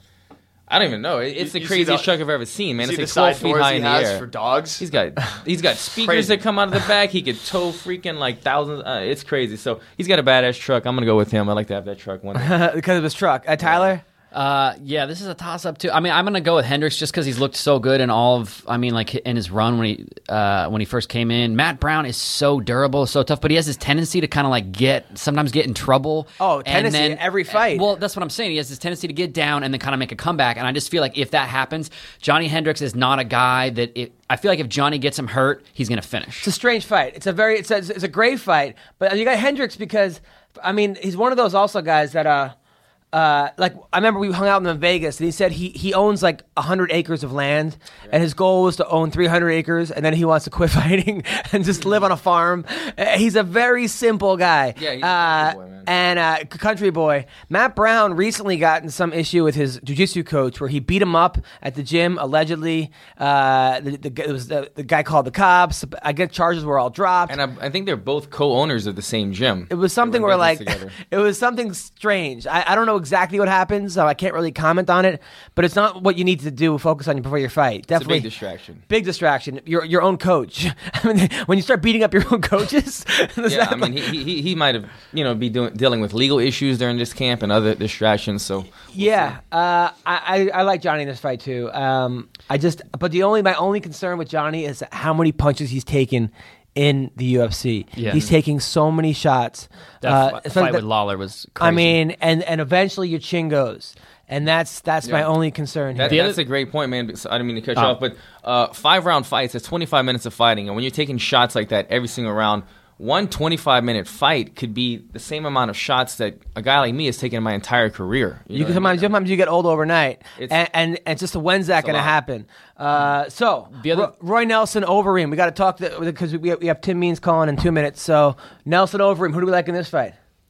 I don't even know. It, it's You- the you see craziest the- truck I've ever seen, man. See It's the like side twelve feet doors high he in the has air. for dogs. He's got he's got speakers Crazy. that come out of the back. He could tow freaking like thousands. Uh, it's crazy. So he's got a badass truck. I'm gonna go with him. I like to have that truck one day. Because of his truck. Uh, Tyler? Uh, yeah, this is a toss-up too. I mean, I'm gonna go with Hendricks just because he's looked so good in all of. I mean, like in his run when he uh, when he first came in. Matt Brown is so durable, so tough, but he has this tendency to kind of like get sometimes get in trouble. Oh, and tendency then- in every fight. Well, that's what I'm saying. He has this tendency to get down and then kind of make a comeback. And I just feel like if that happens, Johnny Hendricks is not a guy that. It, I feel like if Johnny gets him hurt, he's gonna finish. It's a strange fight. It's a very it's a, it's a great fight. But you got Hendricks because, I mean, he's one of those also guys that, uh, uh, like, I remember we hung out in Vegas, and he said he, he owns like one hundred acres of land, and his goal was to own three hundred acres, and then he wants to quit fighting and just live on a farm. Uh, He's a very simple guy. Yeah, he's a uh, country boy, man. And uh, country boy. Matt Brown recently got in some issue with his jiu-jitsu coach where he beat him up at the gym, allegedly. Uh, the, the, it was the, the guy called the cops. I guess charges were all dropped. And I, I think they're both co-owners of the same gym. It was something They where, run like, business together. it was something strange. I, I don't know exactly what happened, so I can't really comment on it. But it's not what you need to do. Focus on before your fight. It's a Definitely big distraction. Big distraction. Your your own coach. I mean, when you start beating up your own coaches. is Yeah, that I mean, like- he he, he might have you know be doing dealing with legal issues during this camp and other distractions. So we'll yeah, see. uh, I, I I like Johnny in this fight too. Um, I just, but the only my only concern with Johnny is how many punches he's taken in the U F C. Yeah. He's taking so many shots. That Uh, fi- especially fight the- with Lawler was crazy. I mean, and and eventually your chin goes, and that's that's my Yeah. only concern here. That, The that's other- a great point, man. because I didn't mean to cut you Oh. off, but uh, five round fights. That's twenty-five minutes of fighting, and when you're taking shots like that every single round, one twenty-five minute fight could be the same amount of shots that a guy like me has taken in my entire career. You know can what I mean? sometimes sometimes you get old overnight, It's- and, and and just when's that It's a going to lot. happen? Uh, so The other- Ro- Roy Nelson, Overeem. We got to talk because we we have Tim Means calling in two minutes. So Nelson, Overeem. Who do we like in this fight?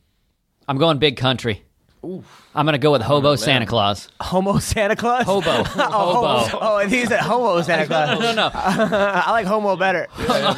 I'm going big country. I'm gonna go with Hobo Santa Claus. Homo Santa Claus. Hobo. oh, Hobo. homo. Oh, I think he said Homo Santa Claus. No, no, I like Homo better.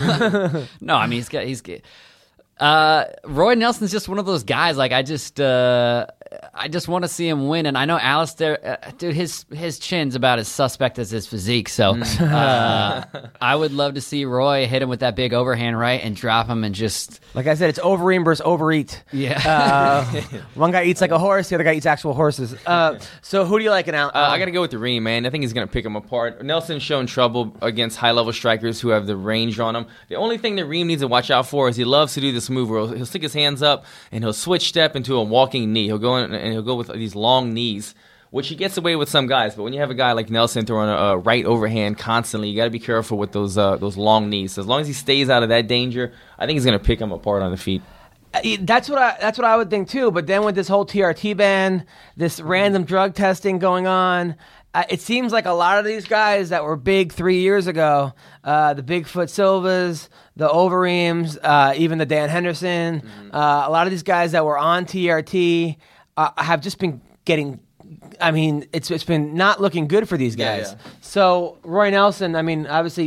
no. I mean, he's got he's. got- Uh, Roy Nelson's just one of those guys. Like I just, uh, I just want to see him win. And I know Alistair, uh, dude, his his chin's about as suspect as his physique. So uh, I would love to see Roy hit him with that big overhand right and drop him and just Like I said, it's Overeem versus Overeat. yeah. Uh, one guy eats like a horse, the other guy eats actual horses. Uh, so who do you like in out? Uh, I got to go with the Reem, man. I think he's going to pick him apart. Nelson's shown trouble against high-level strikers who have the range on him. The only thing that Reem needs to watch out for is he loves to do this move where he'll, he'll stick his hands up and he'll switch step into a walking knee. He'll go in and he'll go with these long knees, which he gets away with some guys. But when you have a guy like Nelson throwing a, a right overhand constantly, you got to be careful with those uh, those long knees. So as long as he stays out of that danger, I think he's going to pick him apart on the feet. Uh, That's what I. That's what I would think too. But then with this whole T R T ban, this random drug testing going on, uh, it seems like a lot of these guys that were big three years ago, uh, the Bigfoot Silvas, the Overeems, uh, even the Dan Henderson, Mm-hmm. uh, a lot of these guys that were on T R T uh, have just been getting. I mean, it's it's been not looking good for these Yeah, guys. yeah. So Roy Nelson, I mean, obviously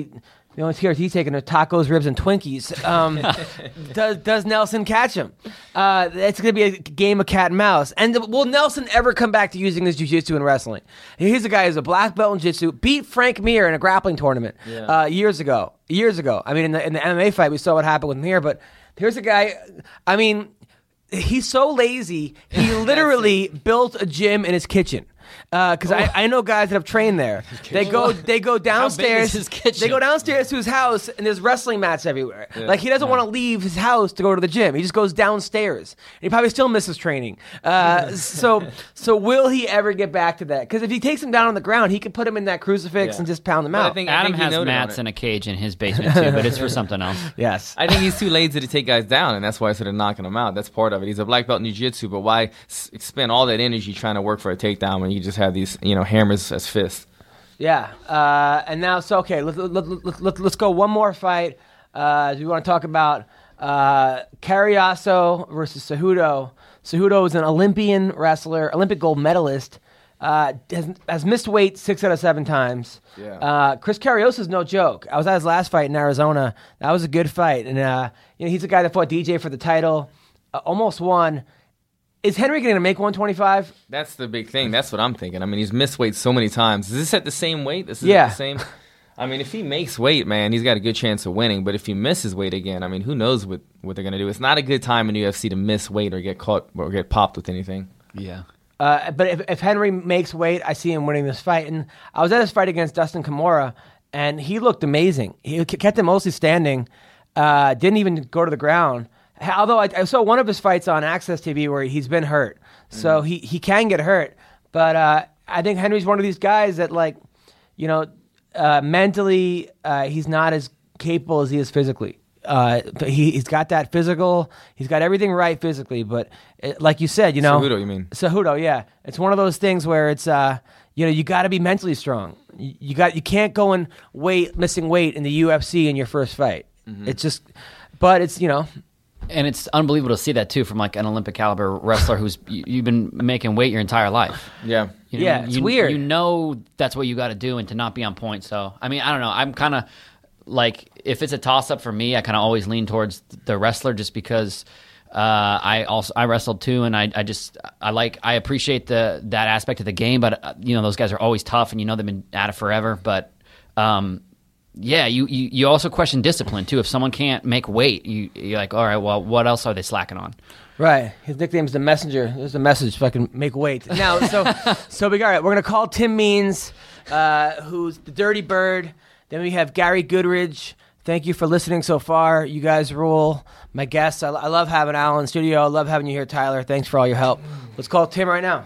The only care he's taking are tacos, ribs, and Twinkies. Um, does does Nelson catch him? Uh, it's going to be a game of cat and mouse. And will Nelson ever come back to using his jiu-jitsu in wrestling? He's a guy who's a black belt in jiu-jitsu, beat Frank Mir in a grappling tournament Yeah. uh, years ago. Years ago. I mean, in the, in the M M A fight, we saw what happened with Mir, but here's a guy, I mean, he's so lazy, he literally built a gym in his kitchen. Because uh, I, I know guys that have trained there. They go they go downstairs. his kitchen? They go downstairs to his house, and there's wrestling mats everywhere. Yeah. Like he doesn't want to leave his house to go to the gym. He just goes downstairs. And he probably still misses training. Uh, so so will he ever get back to that? Because if he takes him down on the ground, he could put him in that crucifix Yeah. and just pound him But I out. think- I Adam think he has noted on mats it. in a cage in his basement too, but it's for something else. yes. I think he's too lazy to take guys down, and that's why I started knocking him out. That's part of it. He's a black belt in jiu-jitsu, but why s- spend all that energy trying to work for a takedown when you just have these, you know, hammers as fists? Yeah, uh, and now so okay. Let's let, let, let, let's go one more fight. Uh, we want to talk about uh, Carriazo versus Cejudo. Cejudo is an Olympian wrestler, Olympic gold medalist. Uh, has, has missed weight six out of seven times. Yeah. Uh, Chris Carriazo is no joke. I was at his last fight in Arizona. That was a good fight, and uh, you know he's a guy that fought D J for the title, uh, almost won. Is Henry going to make one twenty-five? That's the big thing. That's what I'm thinking. I mean, he's missed weight so many times. Is this at the same weight? This is Yeah. at the same. I mean, if he makes weight, man, he's got a good chance of winning. But if he misses weight again, I mean, who knows what, what they're going to do? It's not a good time in U F C to miss weight or get caught or get popped with anything. Yeah. Uh, but if, if Henry makes weight, I see him winning this fight. And I was at his fight against Dustin Kimura, and he looked amazing. He kept him mostly standing, uh, didn't even go to the ground. Although I, I saw one of his fights on Access T V where he's been hurt. So he, he can get hurt. But uh, I think Henry's one of these guys that, like, you know, uh, mentally uh, he's not as capable as he is physically. Uh, but he, he's got that physical. He's got everything right physically. But it, like you said, you know. Cejudo, you mean? Cejudo, yeah. It's one of those things where it's, uh, you know, you got to be mentally strong. You, you got you can't go and weight, missing weight in the U F C in your first fight. Mm-hmm. It's just, but it's, you know. And it's unbelievable to see that too from like an Olympic caliber wrestler who's you, you've been making weight your entire life. Yeah. You know, Yeah, it's you, weird. You know that's what you got to do, and to not be on point. So I mean, I don't know. I'm kind of like, if it's a toss up for me, I kind of always lean towards the wrestler, just because uh, I also I wrestled too, and I, I just I like I appreciate the that aspect of the game. But uh, you know, those guys are always tough, and you know they've been at it forever. But um, yeah, you, you you also question discipline too. If someone can't make weight, you you're like, all right, well, what else are they slacking on? Right. His nickname's the Messenger. There's a message if I can make weight. Now, so so we all right. We're gonna call Tim Means, uh, who's the Dirty Bird. Then we have Gary Goodridge. Thank you for listening so far. You guys rule. My guests. I, I love having Al in the studio. I love having you here, Tyler. Thanks for all your help. Let's call Tim right now.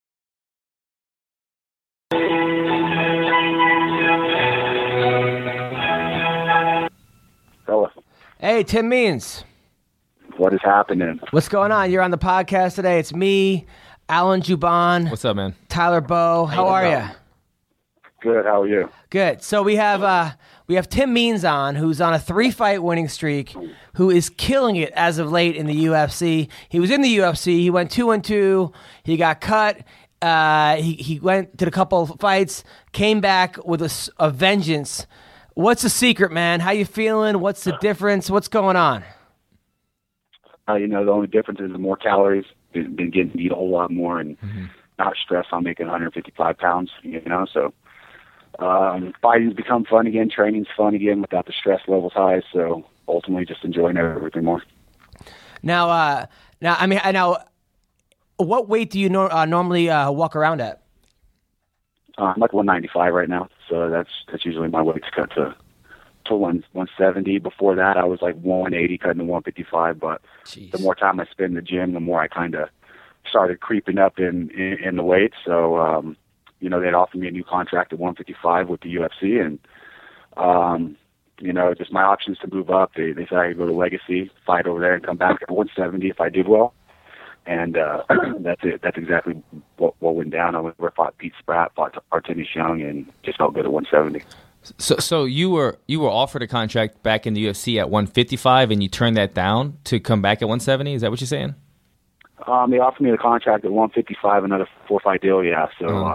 Fella, Hey, Tim Means. what is happening? What's going on? You're on the podcast today. It's me, Alan Juban, What's up, man? Tyler Bowe. How are you? Good, how are you? Good. So we have uh, we have Tim Means on, who's on a three-fight winning streak, who is killing it as of late in the U F C. He was in the U F C. He went two and two. He got cut. Uh, he he went did a couple of fights, came back with a, s- a vengeance. What's the secret, man? How you feeling? What's the difference? What's going on? Uh, you know, the only difference is the more calories. Been, been getting to eat a whole lot more and not stressed on making one hundred fifty-five pounds, you know, so um, fighting's become fun again, training's fun again without the stress levels high, so ultimately just enjoying everything more. Now, uh, now I mean, I now, what weight do you nor- uh, normally uh, walk around at? Uh, I'm like one ninety-five right now, so that's that's usually my weight's cut to to one one seventy. Before that, I was like one eighty, cutting to one fifty-five. But Jeez. the more time I spend in the gym, the more I kind of started creeping up in, in in the weight. So um, you know, they'd offered me a new contract at one fifty-five with the U F C, and um, you know, just my options to move up. They they said I could go to Legacy, fight over there, and come back at one seventy if I did well. And uh, that's it. That's exactly what, what went down. I went over, fought Pete Spratt, fought Artemius Young, and just felt good at one seventy. So, so you were you were offered a contract back in the U F C at one fifty-five, and you turned that down to come back at one seventy. Is that what you're saying? Um, they offered me the contract at one fifty-five, another four-fight deal. Yeah, so Oh. uh,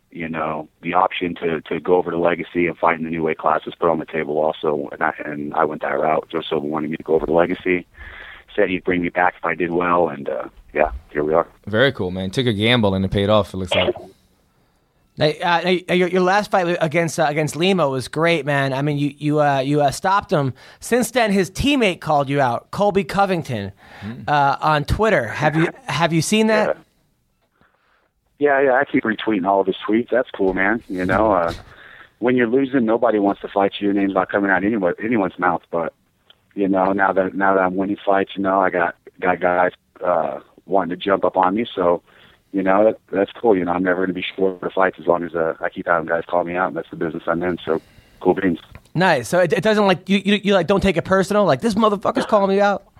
you know, the option to, to go over to Legacy and fight in the new weight class was put on the table also, and I, and I went that route. Joe Silva wanted me to go over to Legacy, said he'd bring me back if I did well, and uh, yeah, here we are. Very cool, man. Took a gamble and it paid off, it looks like. Now, uh, your, your last fight against uh, against Lima was great, man. I mean, you you uh, you uh, stopped him. Since then, his teammate called you out, Colby Covington, uh, on Twitter. Have you have you seen that? Yeah. yeah, yeah. I keep retweeting all of his tweets. That's cool, man. You know, uh, when you're losing, nobody wants to fight you. Your name's not coming out anyone anyone's mouth. But you know, now that now that I'm winning fights, you know, I got got guys uh, wanting to jump up on me. So. You know, that, that's cool. You know, I'm never going to be short for fights as long as uh, I keep having guys call me out, and that's the business I'm in. So, cool beans. Nice. So it, it doesn't like you, you. You like don't take it personal. Like this motherfucker's calling me out.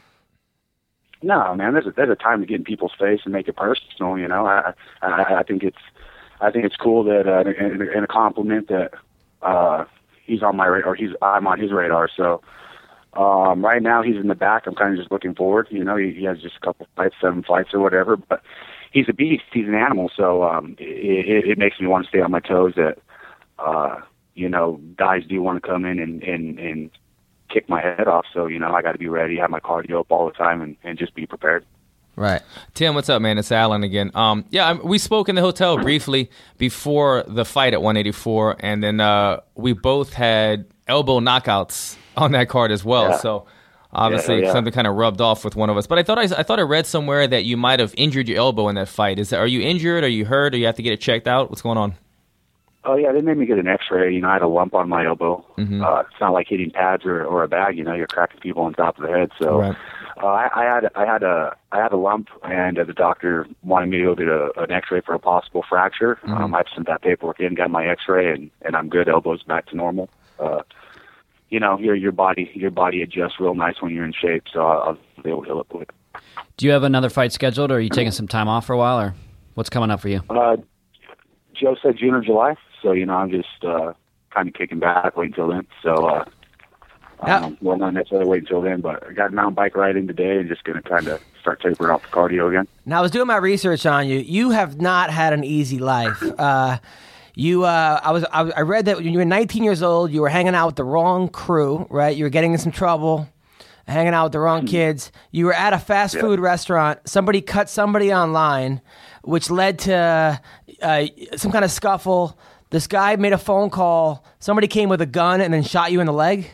No, man. There's a, there's a time to get in people's face and make it personal. You know, I I, I think it's I think it's cool that uh, and, and a compliment that uh, he's on my radar. Or he's I'm on his radar. So. Um, right now he's in the back. I'm kind of just looking forward. You know, he, he has just a couple fights, seven fights or whatever, but he's a beast. He's an animal. So, um, it, it makes me want to stay on my toes that, uh, you know, guys do want to come in and, and, and kick my head off. So, you know, I got to be ready, have my cardio up all the time and, and just be prepared. Right. Tim, what's up, man? It's Alan again. Um, yeah, we spoke in the hotel briefly before the fight at one eighty-four, and then uh, we both had elbow knockouts on that card as well. Yeah. So obviously yeah, yeah. something kind of rubbed off with one of us. But I thought I, I thought I read somewhere that you might have injured your elbow in that fight. Is that, are you injured? Are you hurt? Or you have to get it checked out? What's going on? Oh yeah, they made me get an X-ray. You know, I had a lump on my elbow. Mm-hmm. Uh, it's not like hitting pads or, or a bag. You know, you're cracking people on top of the head. So Right. uh, I, I had I had a I had a lump, and uh, the doctor wanted me to go get a, an X-ray for a possible fracture. Mm-hmm. Um, I sent that paperwork in, got my X-ray, and, and I'm good. Elbow's back to normal. Uh, you know, your your body your body adjusts real nice when you're in shape. So I'll, I'll be able to heal up quick. Do you have another fight scheduled, or are you taking some time off for a while, or what's coming up for you? Uh, Joe said June or July. So, you know, I'm just uh, kind of kicking back, waiting until then. So, uh, Yeah. um, well, not necessarily wait until then, but I got a mountain bike riding today and just going to kind of start tapering off the cardio again. Now, I was doing my research on you. You have not had an easy life. Uh, you, uh, I was, I, I read that when you were nineteen years old, you were hanging out with the wrong crew, right? You were getting in some trouble, hanging out with the wrong kids. You were at a fast Yeah. food restaurant. Somebody cut somebody online, which led to uh, some kind of scuffle. This guy made a phone call. Somebody came with a gun and then shot you in the leg.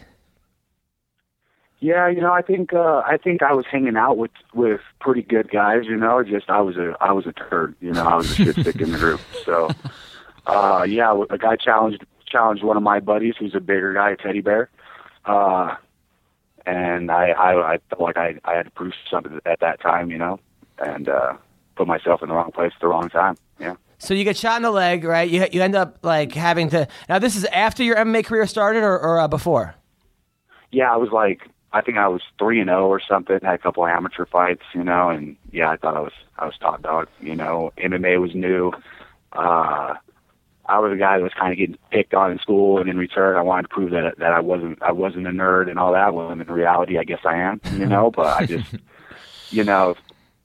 Yeah, you know, I think uh, I think I was hanging out with, with pretty good guys. You know, just I was a I was a turd. You know, I was a shit stick in the group. So, uh, yeah, a guy challenged challenged one of my buddies, who's a bigger guy, a teddy bear, uh, and I, I I felt like I I had to prove something at that time. You know, and uh, put myself in the wrong place at the wrong time. Yeah. So you get shot in the leg, right? You you end up like having to. Now this is after your M M A career started, or, or uh, before? Yeah, I was like, I think I was three and zero or something. Had a couple of amateur fights, you know, and yeah, I thought I was I was top dog. You know, M M A was new. Uh, I was a guy that was kind of getting picked on in school, and in return, I wanted to prove that that I wasn't I wasn't a nerd and all that. Well, in reality, I guess I am, you know. But I just, you know,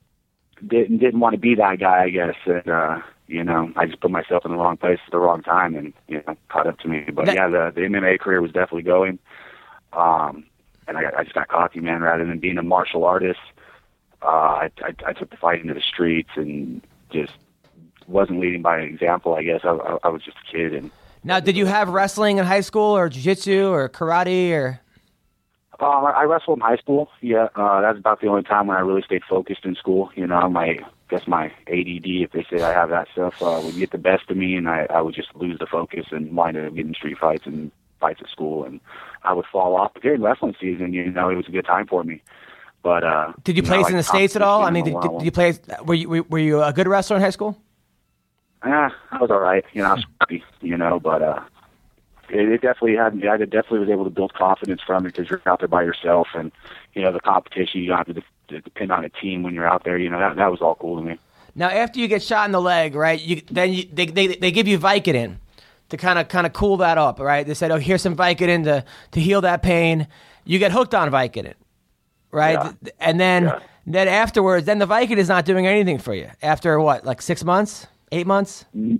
didn't didn't want to be that guy, I guess. And, uh, you know, I just put myself in the wrong place at the wrong time, and you know, caught up to me. But That- yeah, the the M M A career was definitely going. Um, and I, got, I just got cocky, man. Rather than being a martial artist, uh, I, I, I took the fight into the streets and just wasn't leading by example. I guess I, I, I was just a kid. And Now, did you have wrestling in high school, or jiu-jitsu, or karate, or? um, I wrestled in high school. Yeah, uh, that's about the only time when I really stayed focused in school. You know, my I guess my A D D, if they say I have that stuff, uh, would get the best of me, and I, I would just lose the focus and wind up getting street fights and fights at school, and I would fall off. But during wrestling season, you know, it was a good time for me. But uh, Did you know, place like in the States at all? I mean, did, competition did, and did you play? Were you were you a good wrestler in high school? Yeah, I was all right. You know, I was happy, you know, but uh, it, it definitely had. I definitely was able to build confidence from it because you're out there by yourself, and you know the competition. You don't have to, de- to depend on a team when you're out there. You know, that that was all cool to me. Now, after you get shot in the leg, right? You then you, they, they they give you Vicodin to kind of kind of cool that up, right? They said, "Oh, here's some Vicodin to to heal that pain." You get hooked on Vicodin, right? Yeah. And then Yeah. then afterwards, then the Vicodin is not doing anything for you. After what, like six months, eight months?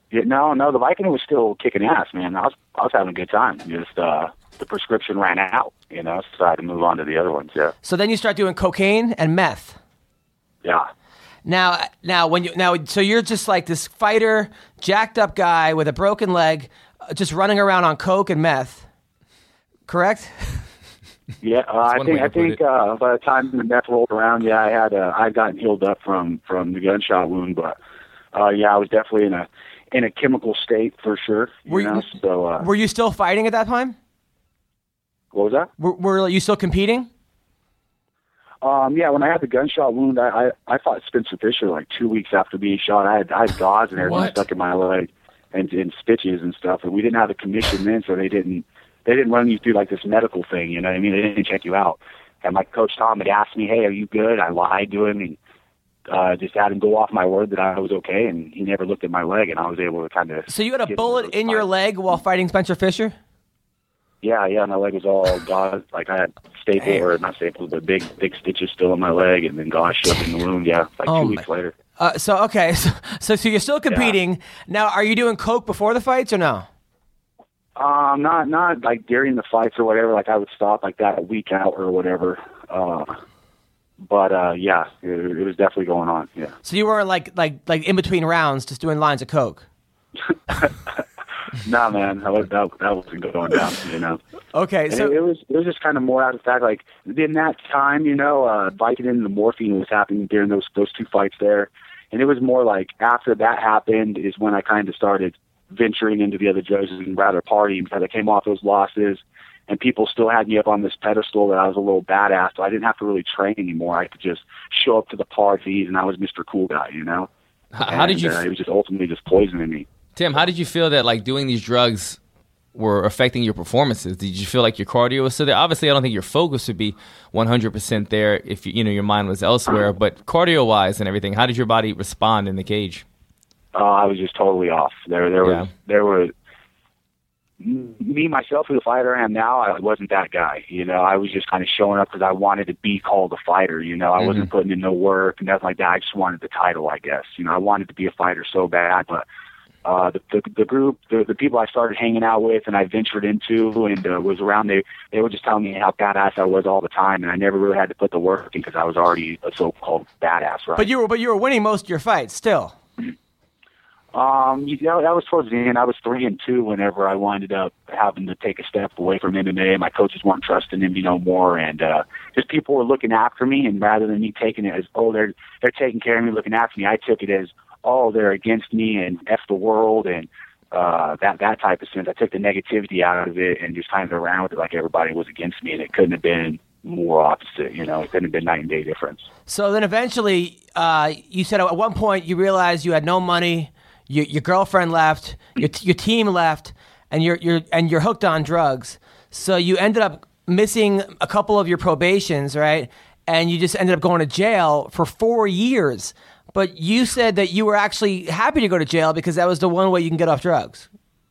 Yeah, no, no, the Viking was still kicking ass, man. I was I was having a good time. Just uh, the prescription ran out, you know, so I had to move on to the other ones. Yeah. So then you start doing cocaine and meth. Yeah. Now, now when you now, so you're just like this fighter, jacked up guy with a broken leg, uh, just running around on coke and meth. Correct? Yeah, uh, I one think way to I put think it. uh, by the time the meth rolled around, yeah, I had uh, I'd gotten healed up from from the gunshot wound, but uh, yeah, I was definitely in a in a chemical state for sure. You Were you- know, so uh, Were you still fighting at that time? what was that? Were, were you still competing? Um, yeah, when I had the gunshot wound, I, I, I fought Spencer Fisher like two weeks after being shot. I had I had gauze and everything What? stuck in my leg and, and stitches and stuff, and we didn't have a commission then, so they didn't they didn't run you through like this medical thing, you know what I mean? They didn't check you out. And my coach Tom had asked me, "Hey, are you good?" I lied to him and uh, just had him go off my word that I was okay, and he never looked at my leg, and I was able to kind of. So you had a bullet in your leg while fighting Spencer Fisher? Yeah, yeah, my leg was all gauze. Like I had staple or not staples, but big, big stitches still in my leg, and then gauze shoved in the wound. Yeah, like Oh, two my- weeks later. Uh, so okay, so, so so you're still competing now. Are you doing coke before the fights or no? Um, not not like during the fights or whatever. Like I would stop like that a week out or whatever. Uh, but uh, yeah, it, it was definitely going on. Yeah. So you weren't like like like in between rounds just doing lines of coke. Nah, man, that, was, that, that wasn't going down. You know. Okay, And so it, it was it was just kind of more out of the fact like in that time, you know, uh, Vicodin and the morphine was happening during those those two fights there, and it was more like after that happened is when I kind of started venturing into the other drugs and rather partying because I came off those losses, and people still had me up on this pedestal that I was a little badass, so I didn't have to really train anymore. I could just show up to the parties, and I was Mister Cool Guy, you know. H- How did And, you, Uh, it was just ultimately just poisoning me. Tim? How did you feel that like doing these drugs were affecting your performances? Did you feel like your cardio was still there? Obviously, I don't think your focus would be one hundred percent there if you, you know your mind was elsewhere. But cardio-wise and everything, how did your body respond in the cage? Uh, I was just totally off. There, there Yeah. was, there were me myself, who the fighter I am now. I wasn't that guy. You know, I was just kind of showing up because I wanted to be called a fighter. You know, I Mhm. wasn't putting in no work and nothing like that. I just wanted the title, I guess. You know, I wanted to be a fighter so bad, but. Uh, the, the the group, the, the people I started hanging out with, and I ventured into, and uh, was around. They they were just telling me how badass I was all the time, and I never really had to put the work in because I was already a so-called badass, right? but you were but you were winning most of your fights still. Um, you know, that was towards the end. I was three and two whenever I winded up having to take a step away from M M A. My coaches weren't trusting in me no more, and uh, just people were looking after me. And rather than me taking it as, oh, they're they're taking care of me, looking after me, I took it as, oh, they're against me and F the world and uh, that that type of sense. I took the negativity out of it and just kind of around with it like everybody was against me, and it couldn't have been more opposite. You know, it couldn't have been night and day difference. So then eventually, uh, you said at one point you realized you had no money. Your, your girlfriend left, your your team left, and you're you're and you're hooked on drugs. So you ended up missing a couple of your probations, right? And you just ended up going to jail for four years. But you said that you were actually happy to go to jail because that was the one way you can get off drugs.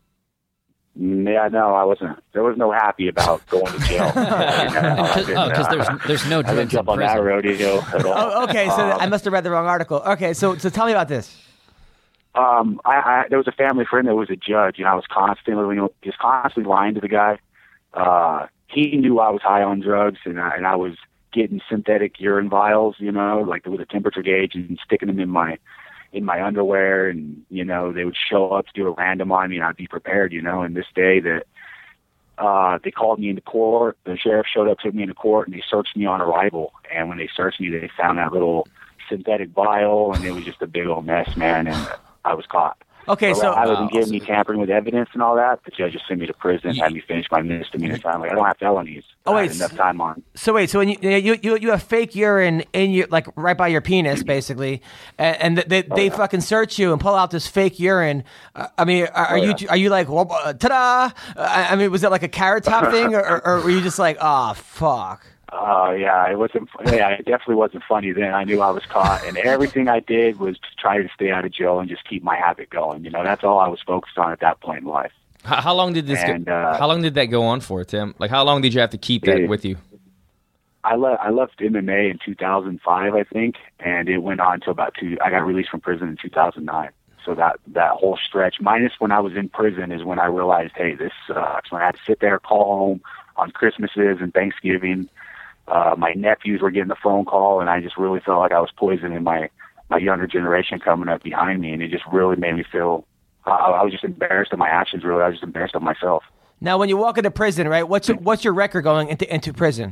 Yeah, no, I wasn't. There was no happy about going to jail. Because oh, there's there's no I didn't drugs in jump on that prison. rodeo at all. Oh, okay. So Um, I must have read the wrong article. Okay, so so tell me about this. Um, I, I there was a family friend that was a judge, and I was constantly, you know, just constantly lying to the guy. Uh, he knew I was high on drugs, and I, and I was getting synthetic urine vials, you know, like with a temperature gauge, and sticking them in my in my underwear, and you know, they would show up to do a random on me, and I'd be prepared, you know. And this day that uh, they called me into court, the sheriff showed up, took me into court, and they searched me on arrival. And when they searched me, they found that little synthetic vial, and it was just a big old mess, man. And I was caught. Okay, so rather than giving me tampering with evidence and all that, the judge just sent me to prison, had me finish my misdemeanor time. Like I don't have felonies. Oh, I wait, had enough time on. So wait, so when you you you, you have fake urine in your like right by your penis, basically, and, and they they yeah. fucking search you and pull out this fake urine. Uh, I mean, are, are Oh, you yeah. are you like well, uh, ta-da? Uh, I I mean, was that like a carrot top thing, or, or, or were you just like, oh fuck? Uh, yeah, it wasn't. Yeah, it definitely wasn't funny then. I knew I was caught, and everything I did was to try to stay out of jail and just keep my habit going. You know, that's all I was focused on at that point in life. How, how long did this? And, go, uh, how long did that go on for, Tim? Like, how long did you have to keep that it- with you? I left. I left M M A in two thousand five, I think, and it went on to about two. I got released from prison in two thousand nine. so that, that whole stretch, minus when I was in prison, is when I realized, hey, this sucks. When I had to sit there, call home on Christmases and Thanksgiving. Uh, my nephews were getting the phone call, and I just really felt like I was poisoning my, my younger generation coming up behind me, and it just really made me feel, uh, I was just embarrassed of my actions, really. I was just embarrassed of myself. Now, when you walk into prison, right, what's your, what's your record going into, into prison?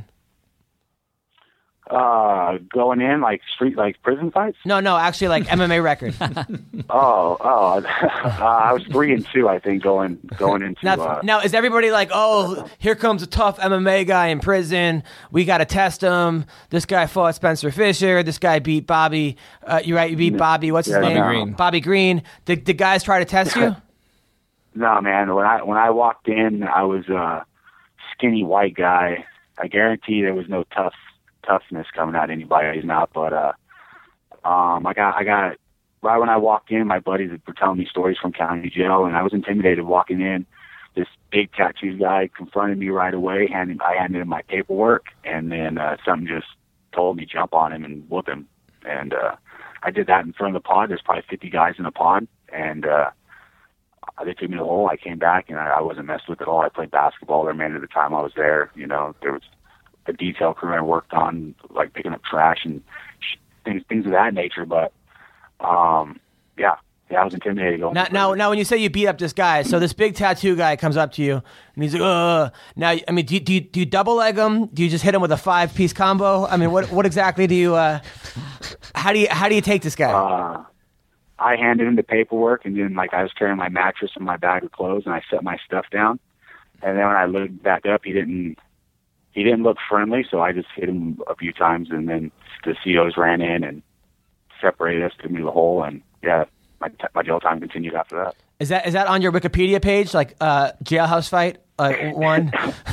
Uh, going in like street, like prison fights? No, no, actually, like M M A record. oh, oh, uh, I was three and two, I think, going going into. Now, uh, now, is everybody like, oh, here comes a tough M M A guy in prison. We got to test him. This guy fought Spencer Fisher. This guy beat Bobby. Uh, you're right, you beat Bobby. What's his Yeah, name? no. Green. Bobby Green. Did the guys try to test you? No, man. When I when I walked in, I was a skinny white guy. I guarantee there was no tough toughness coming out of anybody's mouth. But uh, um, I got I got right when I walked in, my buddies were telling me stories from county jail, and I was intimidated walking in. This big tattooed guy confronted me right away. Handed I handed him my paperwork, and then uh, something just told me jump on him and whoop him. And uh, I did that in front of the pod. There's probably fifty guys in the pod, and uh, they took me to the hole. I came back, and I, I wasn't messed with at all. I played basketball the remainder of the time I was there. You know, there was a detail crew I worked on, like picking up trash and sh- things things of that nature. But um, yeah, yeah, I was intimidated going. Now, now, now, when you say you beat up this guy, so this big tattoo guy comes up to you and he's like, "Uh." Now, I mean, do you, do you, do you double leg him? Do you just hit him with a five piece combo? I mean, what what exactly do you? Uh, how do you how do you take this guy? Uh, I handed him the paperwork, and then like I was carrying my mattress and my bag of clothes, and I set my stuff down. And then when I looked back up, he didn't. He didn't look friendly, so I just hit him a few times, and then the C Os ran in and separated us, took me to the hole, and yeah, my t- my jail time continued after that. Is that is that on your Wikipedia page, like uh, jailhouse fight uh, one?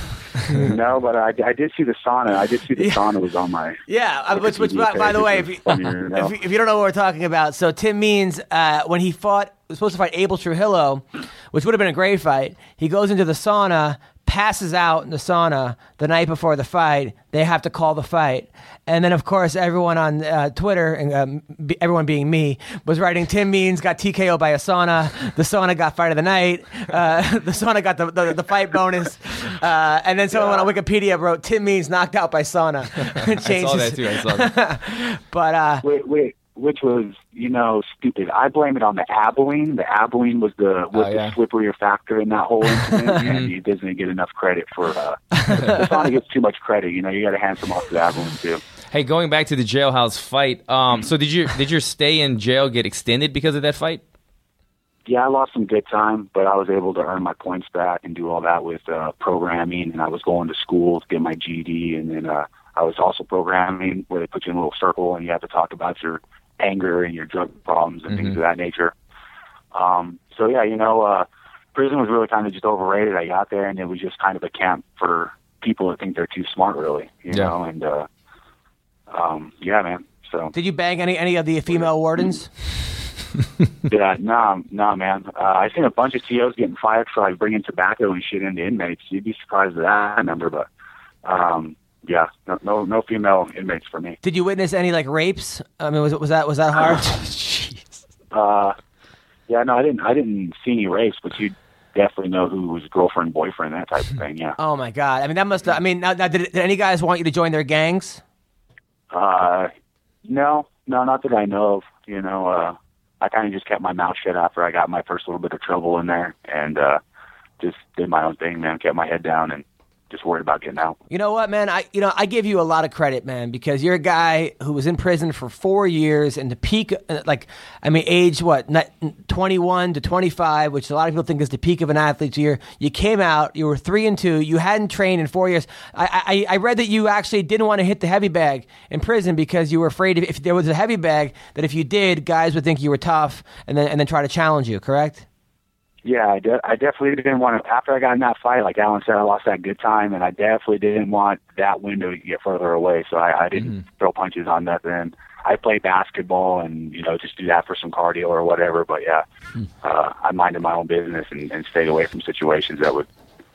No, but I, I did see the sauna. I did see the sauna was on my. Yeah, uh, which, which by, by the way, if you, funnier, no? if, you, if you don't know what we're talking about, so Tim Means, uh, when he fought, was supposed to fight Abel Trujillo, which would have been a great fight, he goes into the sauna, passes out in the sauna the night before the fight. They have to call the fight. And then, of course, everyone on uh, Twitter, and um, be, everyone being me, was writing, Tim Means got T K O by a sauna. The sauna got fight of the night. Uh, the sauna got the, the, the fight bonus. Uh, and then someone Yeah. on Wikipedia wrote, Tim Means knocked out by sauna. I saw that too. I saw that. But uh, Wait, wait, which was, you know, stupid. I blame it on the Abilene. The Abilene was the was Oh, the yeah. slipperier factor in that whole incident, and he doesn't get enough credit for. Uh, the sauna gets too much credit. You know, you got to hand some off to the Abilene too. Hey, going back to the jailhouse fight. Um, so did your did your stay in jail get extended because of that fight? Yeah, I lost some good time, but I was able to earn my points back and do all that with uh, programming. And I was going to school to get my G E D, and then uh, I was also programming, where they put you in a little circle and you have to talk about your anger and your drug problems and Mm-hmm. things of that nature. Um, so yeah, you know, uh, prison was really kind of just overrated. I got there, and it was just kind of a camp for people that think they're too smart, really. You Yeah. know, and uh, um, yeah, man. So did you bang any, any of the female wardens? yeah, nah, nah, man. Uh, I've seen a bunch of T Os getting fired for like bringing tobacco and shit into inmates. You'd be surprised at that number, but um, yeah, no, no, no female inmates for me. Did you witness any like rapes? I mean, was it was that was that hard? Jeez. Uh, yeah, no, I didn't. I didn't see any rapes, but you definitely know who was girlfriend, boyfriend, that type of thing. Yeah. Oh my God! I mean, that must. I mean, now, now did, did any guys want you to join their gangs? Uh, no, no, not that I know of. You know, uh, I kind of just kept my mouth shut after I got my first little bit of trouble in there, and uh, just did my own thing, man. Kept my head down and just worried about getting out. You know what, man? I you know I give you a lot of credit, man, because you're a guy who was in prison for four years and the peak, uh, like, I mean, age what, not- twenty-one to twenty-five, which a lot of people think is the peak of an athlete's year. You came out, you were three and two, you hadn't trained in four years. I I, I read that you actually didn't want to hit the heavy bag in prison because you were afraid if, if there was a heavy bag that if you did, guys would think you were tough and then and then try to challenge you. Correct? Yeah, I, de- I definitely didn't want to. After I got in that fight, like Alan said, I lost that good time, and I definitely didn't want that window to get further away. So I, I didn't Mm-hmm. throw punches on nothing. I played basketball and, you know, just do that for some cardio or whatever. But yeah, uh, I minded my own business and, and stayed away from situations that would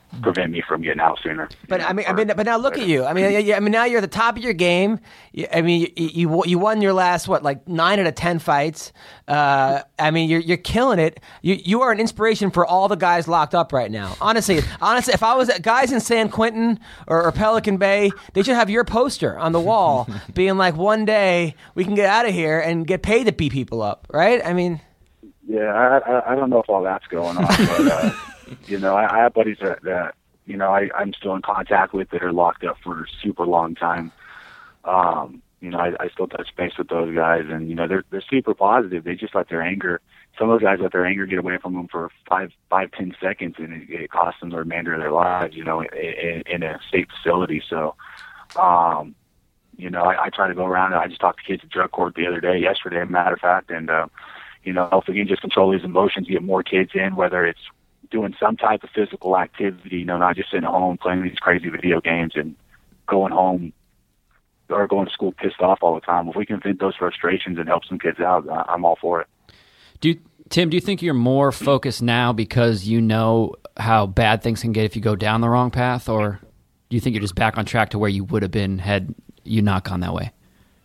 prevent me from getting out sooner. But you know, I mean, I or- mean, but now look at you. I mean, yeah, I mean, now you're at the top of your game. You- I mean, you you, you won your last what, like nine out of ten fights. Uh, I mean, you're you're killing it. You you are an inspiration for all the guys locked up right now. Honestly, honestly, if I was guys in San Quentin or, or Pelican Bay, they should have your poster on the wall, being like, one day we can get out of here and get paid to beat people up, right? I mean, Yeah, I, I I don't know if all that's going on, but uh, you know, I, I have buddies that, that you know I, I'm still in contact with that are locked up for a super long time. Um, you know, I, I still touch base with those guys, and you know, they're they're super positive. They just let their anger. Some of those guys let their anger get away from them for five, five, ten seconds, and it, it costs them the remainder of their lives. You know, in, in a state facility. So, um, you know, I, I try to go around. And I just talked to kids at drug court the other day, yesterday, as a matter of fact, and. Uh, You know, if we can just control these emotions, get more kids in, whether it's doing some type of physical activity, you know, not just sitting at home playing these crazy video games and going home or going to school pissed off all the time. If we can vent those frustrations and help some kids out, I'm all for it. Do you, Tim, do you think you're more focused now because you know how bad things can get if you go down the wrong path, or do you think you're just back on track to where you would have been had you not gone that way?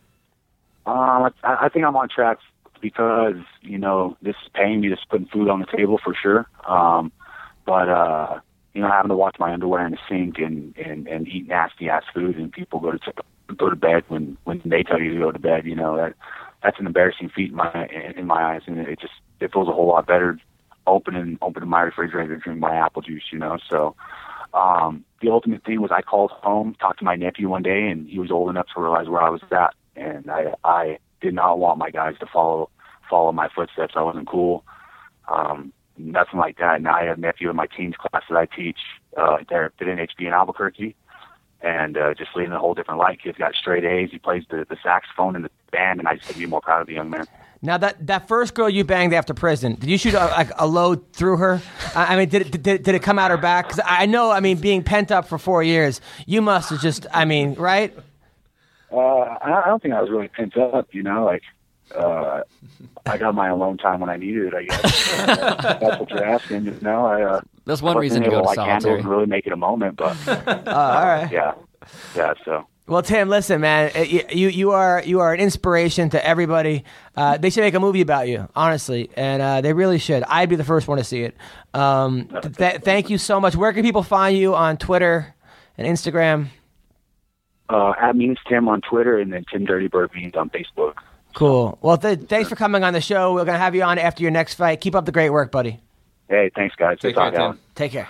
Um, I, I think I'm on track because, you know, this is paying me, this is putting food on the table for sure. Um, but, uh, you know, having to wash my underwear in the sink and, and, and eat nasty ass food and people go to go to bed when, when they tell you to go to bed, you know, that that's an embarrassing feat in my, in my eyes. And it just, it feels a whole lot better opening, opening my refrigerator, drinking my apple juice, you know? So, um, the ultimate thing was I called home, talked to my nephew one day, and he was old enough to realize where I was at. And I, I did not want my guys to follow, follow my footsteps. I wasn't cool. Um, nothing like that. Now I have a nephew in my teens class that I teach uh, there at N H B in Albuquerque, and uh, just leading a whole different life. He's got straight A's. He plays the, the saxophone in the band, and I just couldn't be more proud of the young man. now that, that first girl you banged after prison, did you shoot a, like a load through her? I, I mean, did it, did, did it come out her back? Because I know, I mean, being pent up for four years, you must have just, I mean, right? Uh, I I don't think I was really pent up, you know, like, uh, I got my alone time when I needed it, I guess. That's what you're asking, you know. I, uh, That's one I reason to wasn't go able to like, handle it solitary. and really make it a moment, but Uh, all right. yeah, yeah, so. Well, Tim, listen, man, uh, y- you you are you are an inspiration to everybody. Uh, they should make a movie about you, honestly, and uh, they really should. I'd be the first one to see it. Um, th- th- thank you so much. Where can people find you on Twitter and Instagram? Uh, at Means Tim on Twitter, and then Tim Dirty Bird Means on Facebook. Cool. Well, th- thanks for coming on the show. We're gonna have you on after your next fight. Keep up the great work, buddy. Hey, thanks, guys. Take Good care, talk, Alan. Tim. Take care.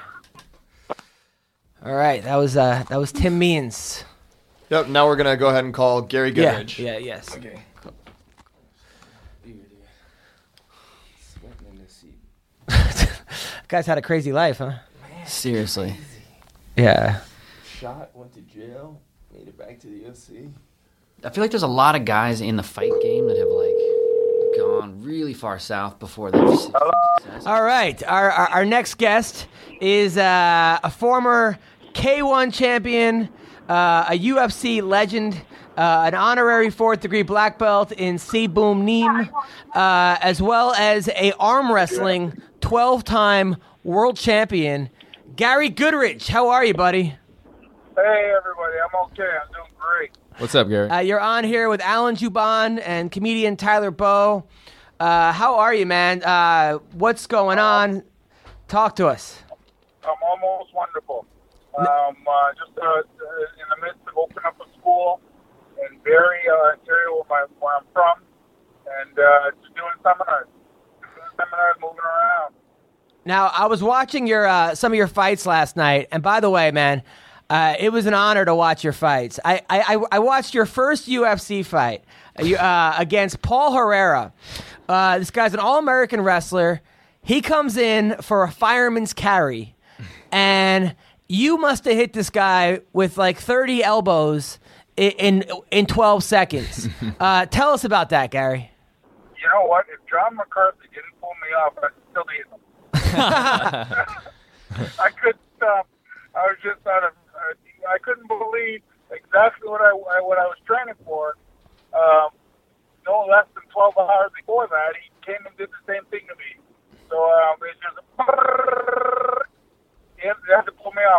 All right, that was uh, that was Tim Means. Yep. Now we're gonna go ahead and call Gary Yeah, Goodrich. yeah, yes. Okay. Guy's had a crazy life, huh? Seriously. Yeah. Shot, went to jail, made it back to the U F C. I feel like there's a lot of guys in the fight game that have like gone really far south before they've seen success. All right, our our, our next guest is uh, a former K one champion, uh, a U F C legend, uh, an honorary fourth degree black belt in Sibum Neem, uh, as well as a arm wrestling twelve-time world champion, Gary Goodrich. How are you, buddy? Hey, everybody. I'm okay. I'm doing great. What's up, Gary? Uh, you're on here with Alan Juban and comedian Tyler Bowe. Uh, how are you, man? Uh, what's going on? Talk to us. I'm almost wonderful. Um, uh, just uh, in the midst of opening up a school in Barrie, uh, Ontario, where, my, where I'm from, and uh, just doing seminars. Doing seminars, moving around. Now, I was watching your uh, some of your fights last night, and by the way, man, uh, it was an honor to watch your fights. I I, I watched your first U F C fight uh, against Paul Herrera. Uh, this guy's an All-American wrestler. He comes in for a fireman's carry, and you must have hit this guy with like thirty elbows in in, in twelve seconds. Uh, tell us about that, Gary. You know what? If John McCarthy didn't pull me off, I'd still be in them. I couldn't stop. I was just out of. Uh, I couldn't believe exactly what I what I was training for. Um, no less than twelve hours before that, he came and did the same thing to me. So um, it's just. He had, he had to pull me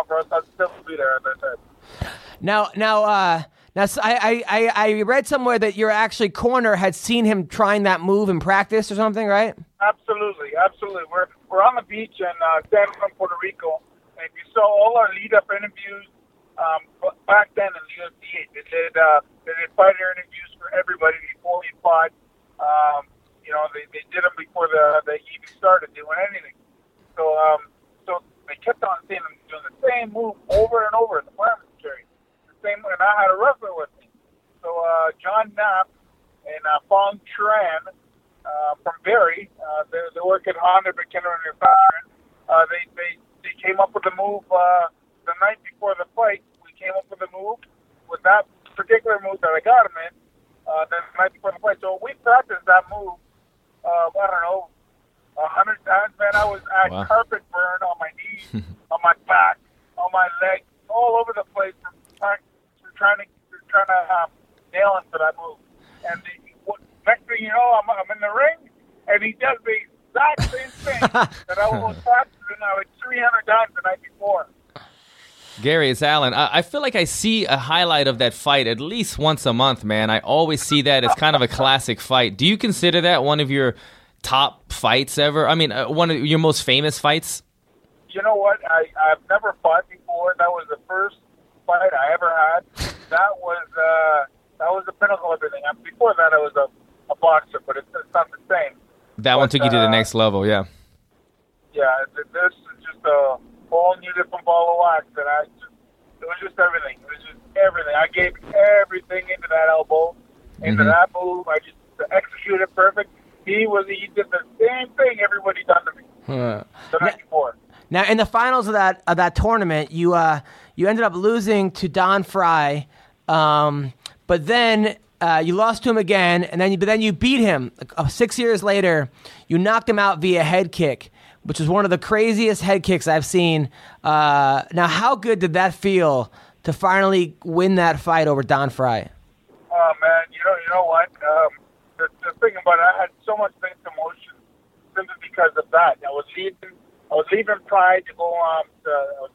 be there, as I said. Now, now, uh, now, s- I, I, I I read somewhere that your actually corner had seen him trying that move in practice or something, right? Absolutely, absolutely. We're we're on the beach in uh, San Juan, Puerto Rico, and if you saw all our lead-up interviews um, b- back then in the U F C, they did uh, they did fighter interviews for everybody before he fought. Um, you know, they, they did them before the they even started doing anything. So um, so they kept on seeing him doing the same move over and over in the planetary. The same, and I had a wrestler with me. So uh, John Knapp and uh, Fong Tran. Uh, from Barry, uh, they, they work at Honda McKenna Manufacturing. Uh, they, they they came up with a move uh, the night before the fight. We came up with a move with that particular move that I got him in uh, the night before the fight. So we practiced that move. Uh, I don't know, a hundred times. Man, I was at Wow. carpet burn on my knees, on my back, on my legs, all over the place. From, from trying to from trying to um, nail him for that move. And the, what, next thing you know, I'm, I'm in the ring, and he does the exact same thing that I was practicing now like three hundred times the night before. Gary, it's Alan. I, I feel like I see a highlight of that fight at least once a month, man. I always see that. It's kind of a classic fight. Do you consider that one of your top fights ever? I mean, uh, one of your most famous fights? You know what? I, I've never fought before. That was the first fight I ever had. That was uh, that was the pinnacle of everything. And before that, I was a, a boxer, but it's, it's not the same. That But, one took you to the uh, next level, yeah. Yeah, th- this is just a whole new different ball of wax. And I just, it was just everything. It was just everything. I gave everything into that elbow, into Mhm. that move. I just executed perfect. He was he did the same thing everybody done to me Huh. the night before. Now, in the finals of that of that tournament, you uh you ended up losing to Don Fry, um, but then uh, you lost to him again, and then you, but then you beat him uh, six years later. You knocked him out via head kick, which was one of the craziest head kicks I've seen. Uh, now, how good did that feel to finally win that fight over Don Fry? Oh man, you know you know what? Um, the, the thing about it, I had so much mixed emotion simply because of that. I was leaving. I was leaving Pride to go um. To,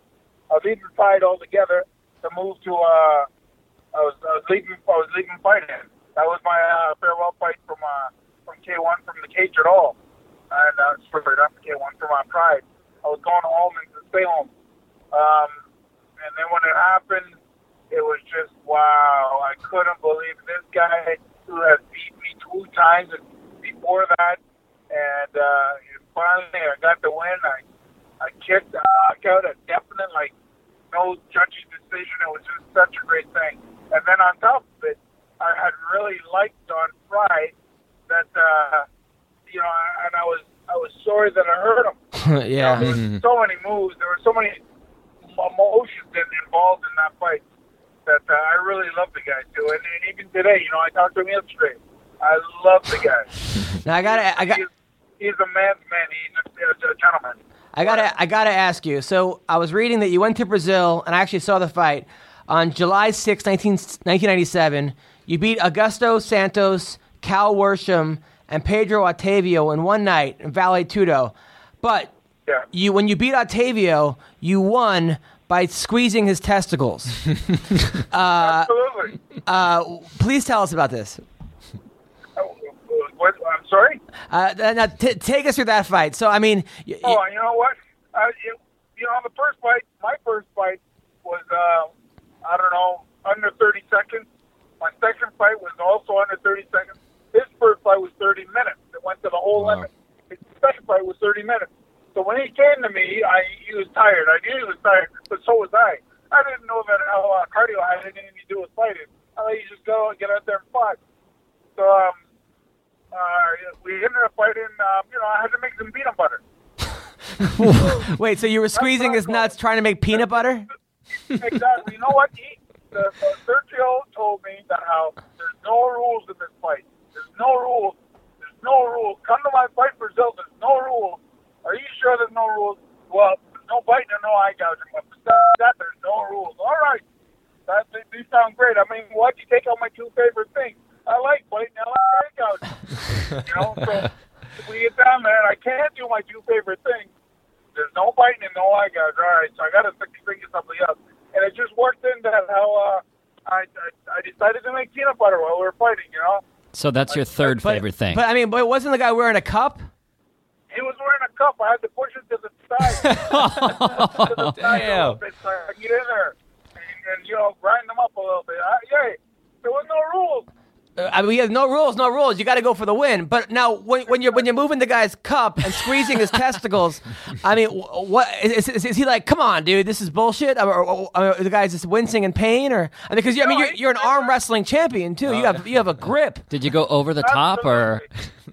I was leaving Pride altogether to move to uh. I was I was leaving I was leaving fighting. That was my uh, farewell fight from uh from K one from the cage at all, and uh, sorry, not from K one from my Pride. I was going home and to stay home. Um, and then when it happened, it was just wow. I couldn't believe this guy who has beat me two times before that, and uh, finally I got the win. I I kicked a knockout, a definite like no judging decision. It was just such a great thing. And then on top of it, I had really liked Don Fry that uh, you know, and I was I was sorry that I hurt him. Yeah. There were so many moves. There were so many emotions involved in that fight that uh, I really love the guy too. And, and even today, you know, I talked to him yesterday. I love the guy. Now I got I got. He's, he's a man's man. He's a, a gentleman. I gotta, I gotta ask you. So I was reading that you went to Brazil, and I actually saw the fight on July sixth, nineteen ninety-seven. You beat Augusto Santos, Cal Worsham, and Pedro Otavio in one night in Vale Tudo. But Yeah. you, when you beat Otavio, you won by squeezing his testicles. uh, Absolutely. uh, please tell us about this. Uh, what, I'm sorry? Uh, now, t- take us through that fight. So, I mean, y- y- Oh, you know what? Uh, you, you know, the first fight, my first fight was, uh, I don't know, under thirty seconds. My second fight was also under thirty seconds. His first fight was thirty minutes. It went to the whole Wow. limit. His second fight was thirty minutes. So when he came to me, I he was tired. I knew he was tired, but so was I. I didn't know that how uh, cardio had anything to do with fighting. I thought you just go and get out there and fight. So um, uh, we ended up fighting. Um, you know, I had to make some peanut butter. wait, so you were squeezing his nuts trying to make peanut butter? Exactly. You know what? He, the, the Sergio told me that how there's no rules in this fight. There's no rules. There's no rules. Come to my fight, Brazil. There's no rules. Are you sure there's no rules? Well, there's no biting and no eye gouging. But besides that, there's no rules. All right. That, they, they sound great. I mean, why'd you take out my two favorite things? I like biting. I like eye gouging. You know, so we get down there, and I can't do my two favorite things. There's no biting and no eye gouge. All right, so I got to think, think of something else. and it just worked in that how uh, I, I I decided to make peanut butter while we were fighting. You know. So that's your third But- favorite thing. But I mean, but wasn't the guy wearing a cup? He was wearing a cup. I had to push it to the side. to the side a little bit so I could get in there and, and you know grind them up a little bit. I, yeah, there was no rules. Uh, I mean, yeah, no rules, no rules. You got to go for the win. But now, when, when you're when you're moving the guy's cup and squeezing his testicles, I mean, wh- what is, is, is he like? Come on, dude, this is bullshit. Or, or, or, or the guy's just wincing in pain, or I mean, because I mean, No, you're, you're an arm wrestling champion too. You have you have a grip. Did you go over the top or?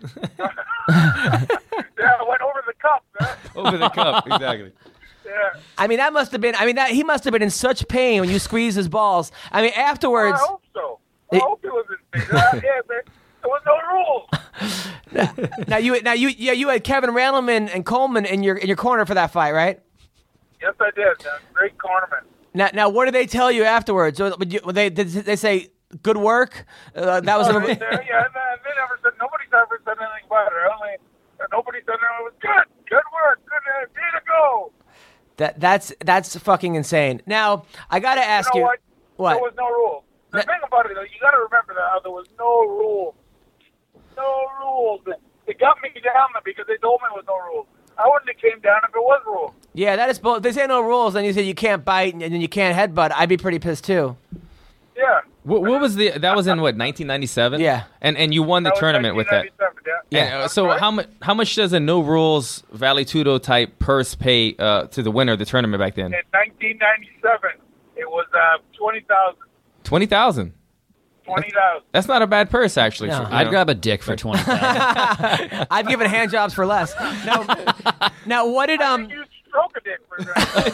Yeah, I went over the cup, man. Over the cup, exactly. Yeah. I mean, that must have been. I mean, that he must have been in such pain when you squeeze his balls. I mean, afterwards. I hope so. I It- hope it was in pain. Uh, yeah, man. There was no rules. Now you now you yeah you had Kevin Randleman and Coleman in your in your corner for that fight, right? Yes, I did. Man. Great cornerman. Now now what did they tell you afterwards? Or Would you, would they did they say good work? Uh, that was Oh, a, right there, yeah, and, uh, they never said. Nobody's ever said anything about it. Only uh, nobody said no, it was good. Good work. Good. Uh, way to go. that that's that's fucking insane. Now I gotta ask You you, know what? what? There was no rules. The No- thing about it, though, you got to remember that how there was no rules. No rules. They got me down there because they told me there was no rules. I wouldn't have came down if it was rules. Yeah, that is bull. If they say no rules, and you say you can't bite and then you can't headbutt, I'd be pretty pissed too. Yeah. What, what was the? That was in what nineteen ninety-seven. Yeah. And and you won the That was tournament with that. nineteen ninety-seven, Yeah. Yeah. That's So right. how much how much does a no rules Valley Tudo type purse pay uh, to the winner of the tournament back then? In nineteen ninety-seven, it was uh, twenty thousand. Twenty thousand. twenty thousand. That's not a bad purse actually. No. for- you I'd know. grab a dick for twenty thousand. I've given hand jobs for less. Now, now what did um You stroke a dick for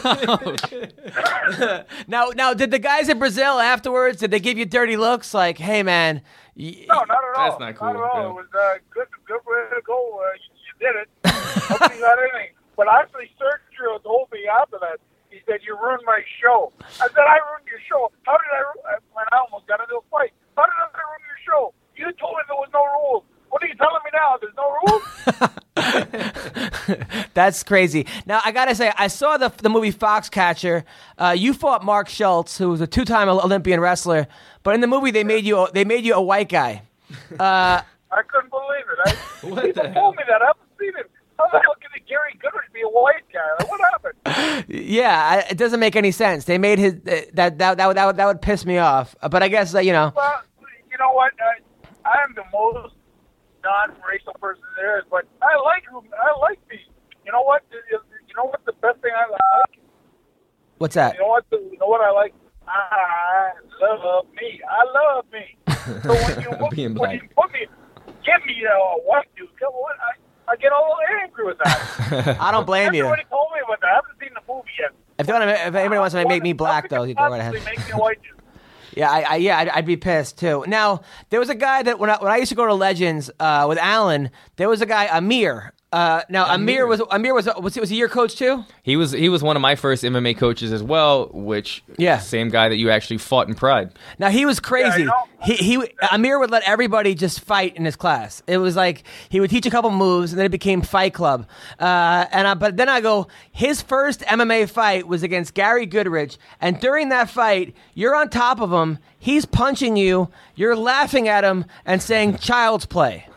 that. now now did the guys in Brazil afterwards? Did they give you dirty looks like, hey man? Y- No, not at all. That's not cool, Not at all. yeah. It was uh, good, good way to go. Uh, you, you did it. Nobody got anything. But actually, Sergio told me after that. He said, "You ruined my show." I said, "I ruined your show. How did I? Ru- when I almost got into a fight. How did I ruin your show? You told me there was no rules. What are you telling me now? There's no rules." That's crazy. Now I gotta say, I saw the the movie Foxcatcher. Uh, you fought Mark Schultz, who was a two time Olympian wrestler, but in the movie they made you they made you a white guy. Uh, I couldn't believe it. I, What people the told me that. I haven't seen it. How the hell can Gary Goodrich be a white guy? Like, what happened? yeah, I, it doesn't make any sense. They made his uh, that that that would, that would that would piss me off. But I guess uh, you know. Well, you know what? I, I am the most non-racial person there is, but I like who I like me. You know what? You know what? The best thing I like. What's that? You know what? The, you know what I like? I love me. I love me. So when you put, Being when black. you put me, give me a white dude. Come on, I, I get all angry with that. I don't blame you. Everybody told me about that. I haven't seen the movie yet. If they want to, if anybody wants to make me black, though, you go right ahead. Make me a white dude. Yeah, I, I yeah, I'd, I'd be pissed too. Now there was a guy that when I, when I used to go to Legends uh, with Alan, there was a guy Amir. Uh, now Amir, was Amir was was he, was he your coach too? He was he was one of my first M M A coaches as well, which Yeah. same guy that you actually fought in Pride. Now he was crazy. Yeah, I know. he he Amir would let everybody just fight in his class. It was like he would teach a couple moves and then it became Fight Club. Uh, and I, but then I go, his first M M A fight was against Gary Goodrich, and during that fight, you're on top of him. He's punching you. You're laughing at him and saying "child's play."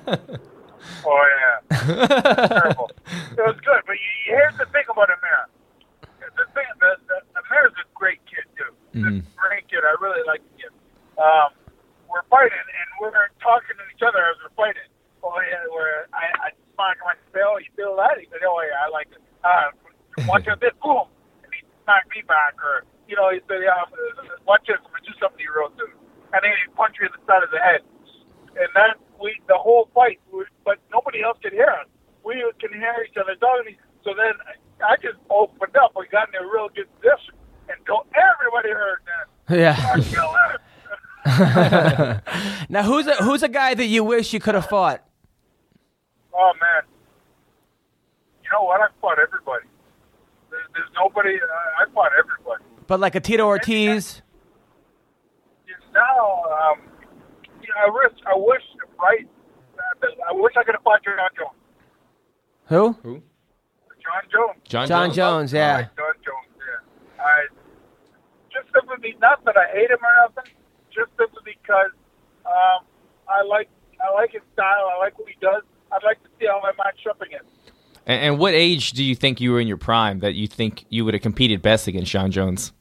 Oh yeah, terrible. It was good, but you, here's the thing about Amir. The thing, the, the, Amir's a great kid too. Mhm. Great kid. I really like the kid. Um, we're fighting, and we're talking to each other as we're fighting. Oh yeah, we're I, I smacked him. I said, "Oh, you feel that?" He said, "Oh yeah, I like it." Uh, watch out this, boom, and he smacked me back, or you know, he said, "Yeah, watch this. I'm gonna do something to you real soon," and then he punched me in the side of the head, and that we the whole fight, we, but nobody else could hear us. We can hear each other talking. So then I just opened up. We got in a real good position, and so everybody heard that. Yeah. I feel it. Now who's a who's a guy that you wish you could have fought? Oh man, you know what? I fought everybody. There's, there's nobody. Uh, I fought everybody. But like a Tito Ortiz. Now, um, you know, I wish, I wish, right? uh, I wish I could have fought John Jones. Who? Who? John Jones. John, John Jones. Jones. Yeah. John Jones. Yeah. I, be not that I hate him or nothing, just simply because um, I like I like his style. I like what he does. I'd like to see how I match up against. And, and what age do you think you were in your prime that you think you would have competed best against Sean Jones?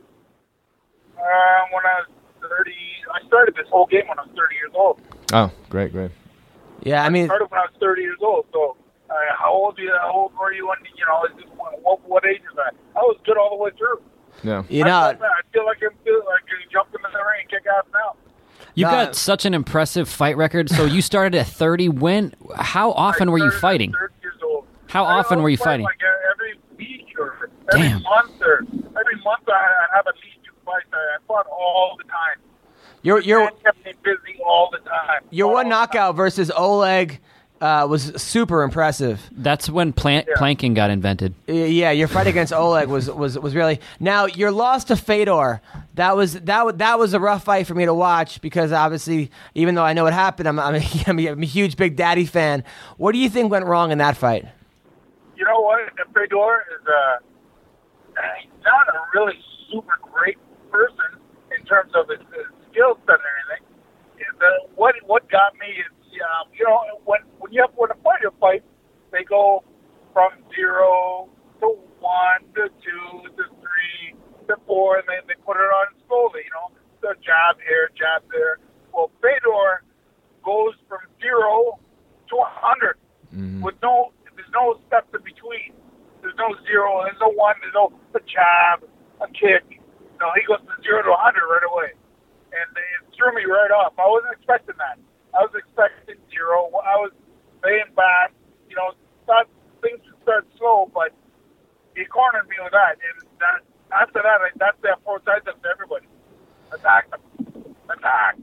Uh, when I was thirty, I started this whole game when I was thirty years old. Oh, great, great. Yeah, I mean, I started when I was thirty years old. So, uh, how old you? How old were you when you know? What what age is that? I was good all the way through. Yeah. you I, know, I feel like I'm feel like I jumped into the ring and kick ass now. You've No. got such an impressive fight record. So you started at thirty. When? How often I were you started at fighting? thirty years old. How I often was were you fighting, fighting? Like every week or every Damn. month or every month I I have at least two fights. I I fought all the time. your your Man kept me busy all the time. your All one the knockout versus Oleg uh, was super impressive. That's when plant Yeah. planking got invented. Y- Yeah, your fight against Oleg was, was, was really now your loss to Fedor. That was that was, that was a rough fight for me to watch because obviously, even though I know what happened, I'm I'm a, I'm a, I'm a huge Big Daddy fan. What do you think went wrong in that fight? You know what? Fedor is uh, he's not a really super great person in terms of his, his skill set and everything. And, uh, what what got me is um, you know when when you have when a fighter fights, they go from zero to one to two to three to four, and they they put it on slowly. You know, the jab here, jab there. Well, Fedor goes from zero to a hundred with no. There's no steps in between. There's no zero. There's no one. There's no a jab, a kick. No, he goes from zero to a hundred right away, and it threw me right off. I wasn't expecting that. I was expecting zero. I was laying back. You know, thought things would start slow, but he cornered me with that. And that, after that, I, that's the approach I took to everybody. Attack them. Attack.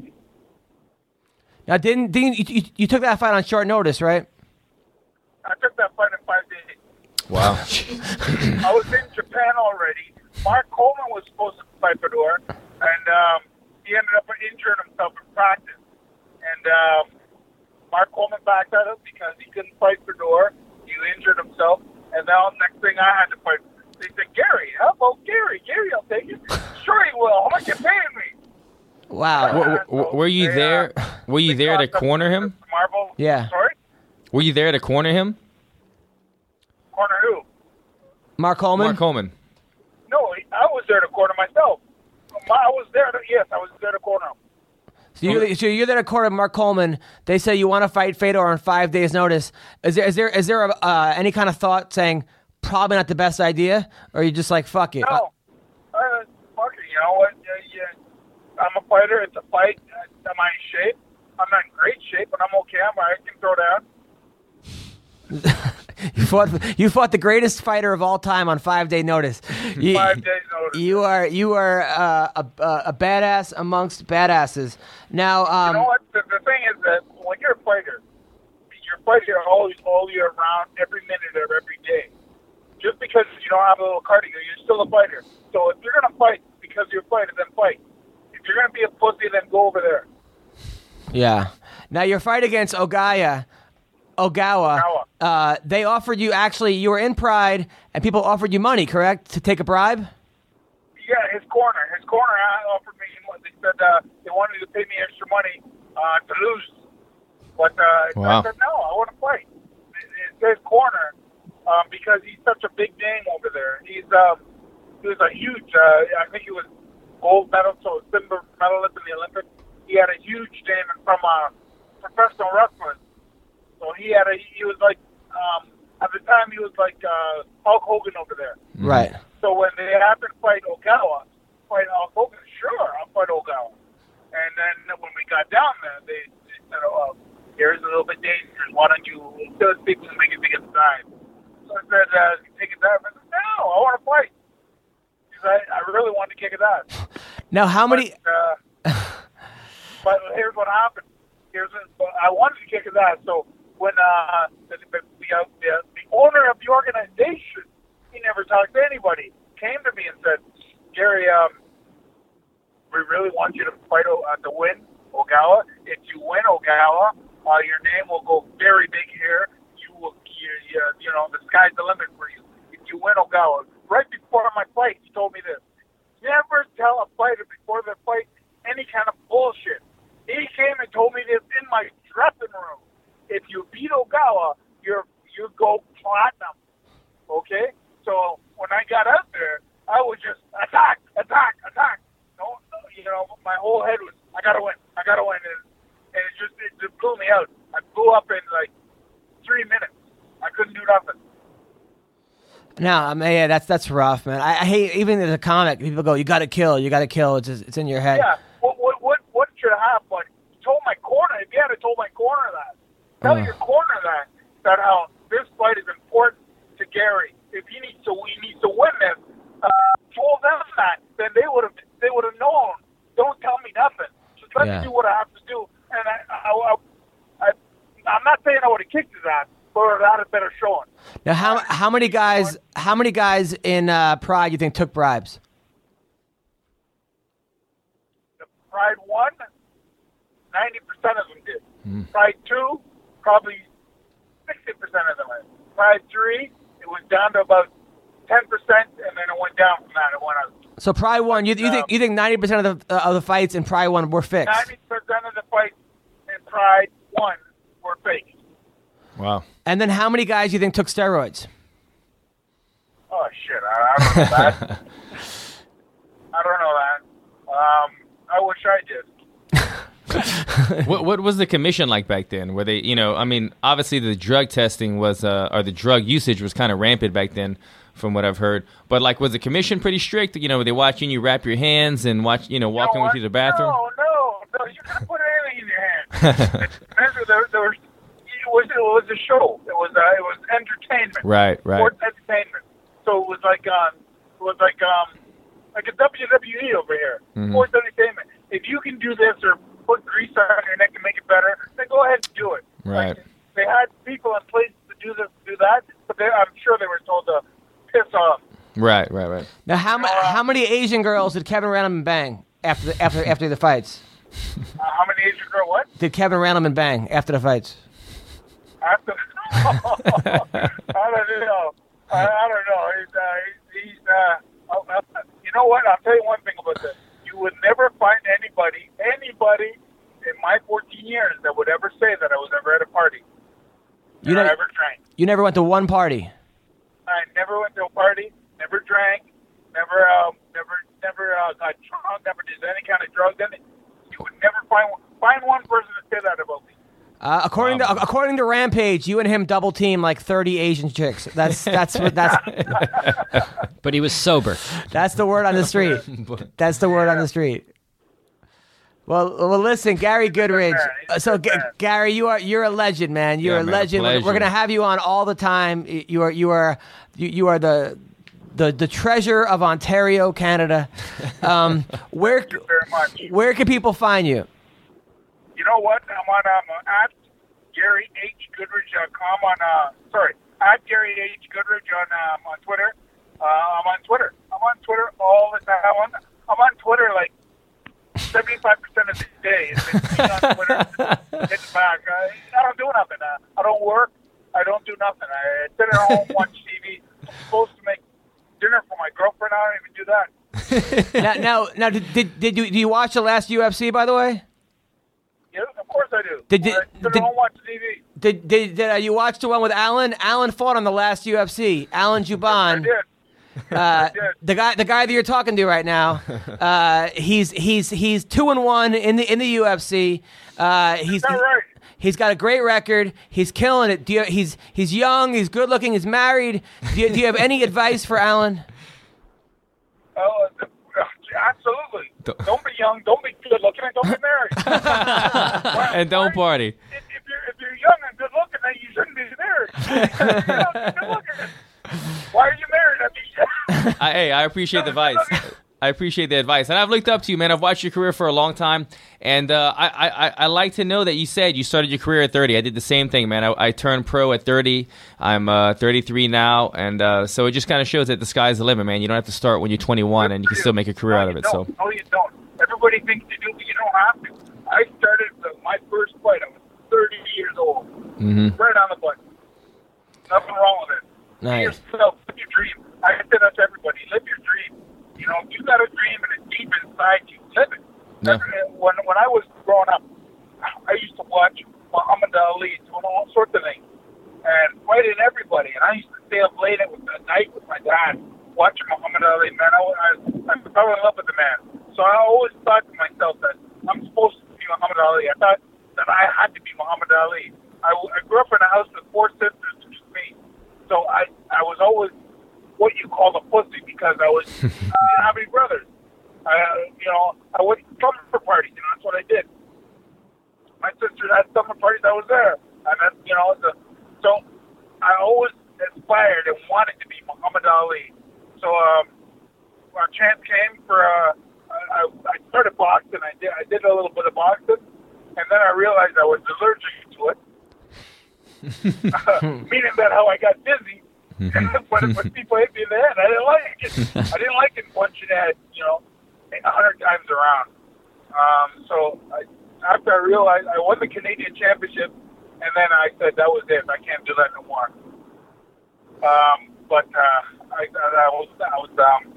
Now, didn't didn't you, you, you took that fight on short notice, right? I took that fight in five days. Wow. I was in Japan already. Mark Coleman was supposed to fight Fedor, and um, he ended up injuring himself in practice. And um, Mark Coleman backed out of because he couldn't fight Fedor. He injured himself, and now next thing I had to fight. They said, Gary, how about Gary? Gary, I'll take it. Sure he will. How much you paying me? Wow. W- w- were you They, there? uh, Were you they there to cost us corner him? Marble. Yeah. Sorry? Were you there to corner him? Corner who? Mark Coleman. Mark Coleman. No, I was there to corner myself. I was there to, yes, I was there to corner him. So you're, so you're there to court of Mark Coleman. They say you want to fight Fedor on five days' notice. Is there is there is there a, uh, any kind of thought saying probably not the best idea, or are you just like fuck it? No. Uh, fuck it, you know what? Uh, yeah, I'm a fighter. It's a fight. Uh, am I in shape? I'm not in great shape, but I'm okay. I'm, I can throw down. You fought you fought the greatest fighter of all time on five day notice. You, Five days notice. You are you are uh, a, a a badass amongst badasses. Now, um, You know what? The, the thing is that when you're a fighter, you're fighting all, all year round, every minute of every day. Just because you don't have a little cardio, you're still a fighter. So if you're going to fight because you're a fighter, then fight. If you're going to be a pussy, then go over there. yeah. Now your fight against Ogaya, Ogawa, Ogawa. uh, they offered you actually you were in Pride and people offered you money, correct, to take a bribe? Yeah, his corner. His corner offered me, they said uh, they wanted to pay me extra money uh, to lose. But uh, Wow. I said, no, I want to fight. It's his corner um, because he's such a big name over there. He's um, he was a huge, uh, I think he was gold medal, so silver medalist in the Olympics. He had a huge name from uh, professional wrestlers. So he had a, he was like, um, at the time he was like uh, Hulk Hogan over there. Right. So when they happened to fight Ogawa, fight Hulk Hogan, sure, I'll fight Ogawa. And then when we got down there, they, they said, oh, here's a little bit dangerous. Why don't you, instead of speaking, make it take a dive. So I said, uh, take a dive. I said, no, I want to fight. Because I, I really want to kick his ass. Now, how many? But, uh, but here's what happened. Here's what, I wanted to kick his ass. So when uh, the, the, the, uh, the, the owner of the organization, he never talked to anybody, came to me and said, Gary, um, we really want you to fight uh, to win Ogawa. If you win Ogawa, uh, your name will go very big here. You will, you, you, you know, the sky's the limit for you. If you win Ogawa. Right before my fight, he told me this. never tell a fighter before the fight any kind of bullshit. He came and told me this in my dressing room. If you beat Ogawa, you're you go platinum. Okay? So when I got out there, I was just attack, attack, attack. No, you know, my whole head was, I gotta win, I gotta win, and, and it just it just blew me out. I blew up in like three minutes. I couldn't do nothing. No, I mean, yeah, that's that's rough, man. I, I hate even as a comic, people go, "You got to kill, you got to kill." It's just, it's in your head. Yeah. What what what what should have happened? You told my corner. If you had told my corner that, tell Uh. your corner that that how this fight is important to Gary. If he needs to, he needs to win this. Uh, told them that, then they would have they would have known. Don't tell me nothing. Just let Yeah. me do what I have to do. And I I, I, I I'm not saying I would have kicked his ass, but I would have had a better showing. Now, how how many guys how many guys in uh, Pride you think took bribes? The Pride one, ninety percent of them did. Hmm. Pride two, probably sixty percent of them did. Pride three, it was down to about ten percent, and then it went down from that. It went up. So Pride one, you, you think you think ninety percent of the uh, of the fights in Pride one were fixed? ninety percent of the fights in Pride one were fake. Wow. And then how many guys you think took steroids? Oh, shit. I, I don't know that. I don't know that. Um, I wish I did. what what was the commission like back then? Were they, you know, I mean, obviously the drug testing was, uh, or the drug usage was kind of rampant back then, from what I've heard. But like, was the commission pretty strict? You know, were they watching you wrap your hands and watch, you know, walking You know with you to the bathroom? No, no, no. You can't put anything in your hand. Remember, there, there was, it was it was a show. It was uh, it was entertainment. Right, right. Sports entertainment. So it was like um, it was like um, like a W W E over here. Mhm. Sports entertainment. If you can do this or put grease on your neck and make it better, then go ahead and do it. Right. Like, they had people in place to do this, do that, but they, I'm sure they were told to piss off. Right, right, right. Now, how ma- how many Asian girls did Kevin Randleman bang after the, after after the fights? Uh, how many Asian girl? What? Did Kevin Randleman bang after the fights? After, I don't know. I, I don't know. He's, uh, he's uh, uh, uh, you know what? I'll tell you one thing about this. You would never find anybody, anybody in my fourteen years that would ever say that I was ever at a party. You that I know- ever drank. You never went to one party. I never went to a party, never drank, never, um, never, never uh, got drunk, never did any kind of drug. Then you would never find find one person to say that about me. Uh, according to according to Rampage, you and him double team like thirty Asian chicks. That's that's what that's But he was sober. that's the word on the street. That's the word on the street. Well, well, listen, Gary Goodridge. He's a Uh, So, good G- man. Gary, you are you're a legend, man. You're Yeah, a man, a legend. We're, pleasure. we're gonna have you on all the time. Y- You are you are you, you are the the the treasure of Ontario, Canada. Um, where Thank you very much. where can people find you? You know what? I'm on um, at Gary H Goodridge dot com on uh sorry at Gary H Goodridge on um, on Twitter. Uh, I'm on Twitter. I'm on Twitter all the time. I'm on, I'm on Twitter like seventy-five percent of the day. It's been being on Twitter. It's back. I, I don't do nothing. Uh, I don't work. I don't do nothing. I sit at home, watch T V. I'm supposed to make dinner for my girlfriend. I don't even do that. now, now, now, did, did did you do you watch the last U F C? By the way, Yeah, of course I do. Did- did- I sit did- at home, watch T V. did did, did uh, you watch the one with Alan? Alan fought on the last U F C. Alan I Juban. did. Uh, did. the guy, the guy that you're talking to right now, uh, he's he's he's two and one in the in the U F C. Uh, he's that right? he's got a great record. He's killing it. Do you, he's he's young. He's good looking. He's married. Do you, do you have any advice for Alan? Oh, uh, absolutely. Don't- Don't be young. Don't be good looking, and don't be married. Why- And don't why- party. If, if you're if you're young and good looking, then you shouldn't be married. If you're young and good looking, why are you married? I mean, I, hey, I appreciate the advice. I appreciate the advice, and I've looked up to you, man. I've watched your career for a long time, and uh, I, I, I like to know that you said you started your career at thirty. I did the same thing, man. I, I turned pro at thirty. I'm uh, thirty-three now, and uh, so it just kind of shows that the sky's the limit, man. You don't have to start when you're twenty-one, and you can still make a career no, out of you it. So, don't. No, you don't. Everybody thinks you do, but you don't have to. I started the, my first fight. I was thirty years old. hmm Right on the button. Nothing wrong with it. Be Nice. yourself. Live your dream. I say that to everybody. Live your dream. You know, if you got a dream and it's deep inside you, live it. Yeah. When when I was growing up, I used to watch Muhammad Ali doing all sorts of things and fighting everybody. And I used to stay up late at night with my dad watching Muhammad Ali. Man, I, I, I fell in love with the man. So I always thought to myself that I'm supposed to be Muhammad Ali. I thought that I had to be Muhammad Ali. I, I grew up in a house with four sisters and just me. So I, I was always what you call a pussy because I was I didn't have any brothers. I, you know, I went to summer parties. You know, that's what I did. My sister had summer parties. I was there, and then you know, the, so I always aspired and wanted to be Muhammad Ali. So um, our chance came for. Uh, I, I started boxing. I did. I did a little bit of boxing, and then I realized I was allergic to it. Meaning that how I got dizzy. but when people hit me in the head, I didn't like it. I didn't like it once you had, you know, a hundred times around. Um, so I, after I realized I won the Canadian Championship, and then I said that was it. I can't do that no more. Um, but uh, I, I was I was um,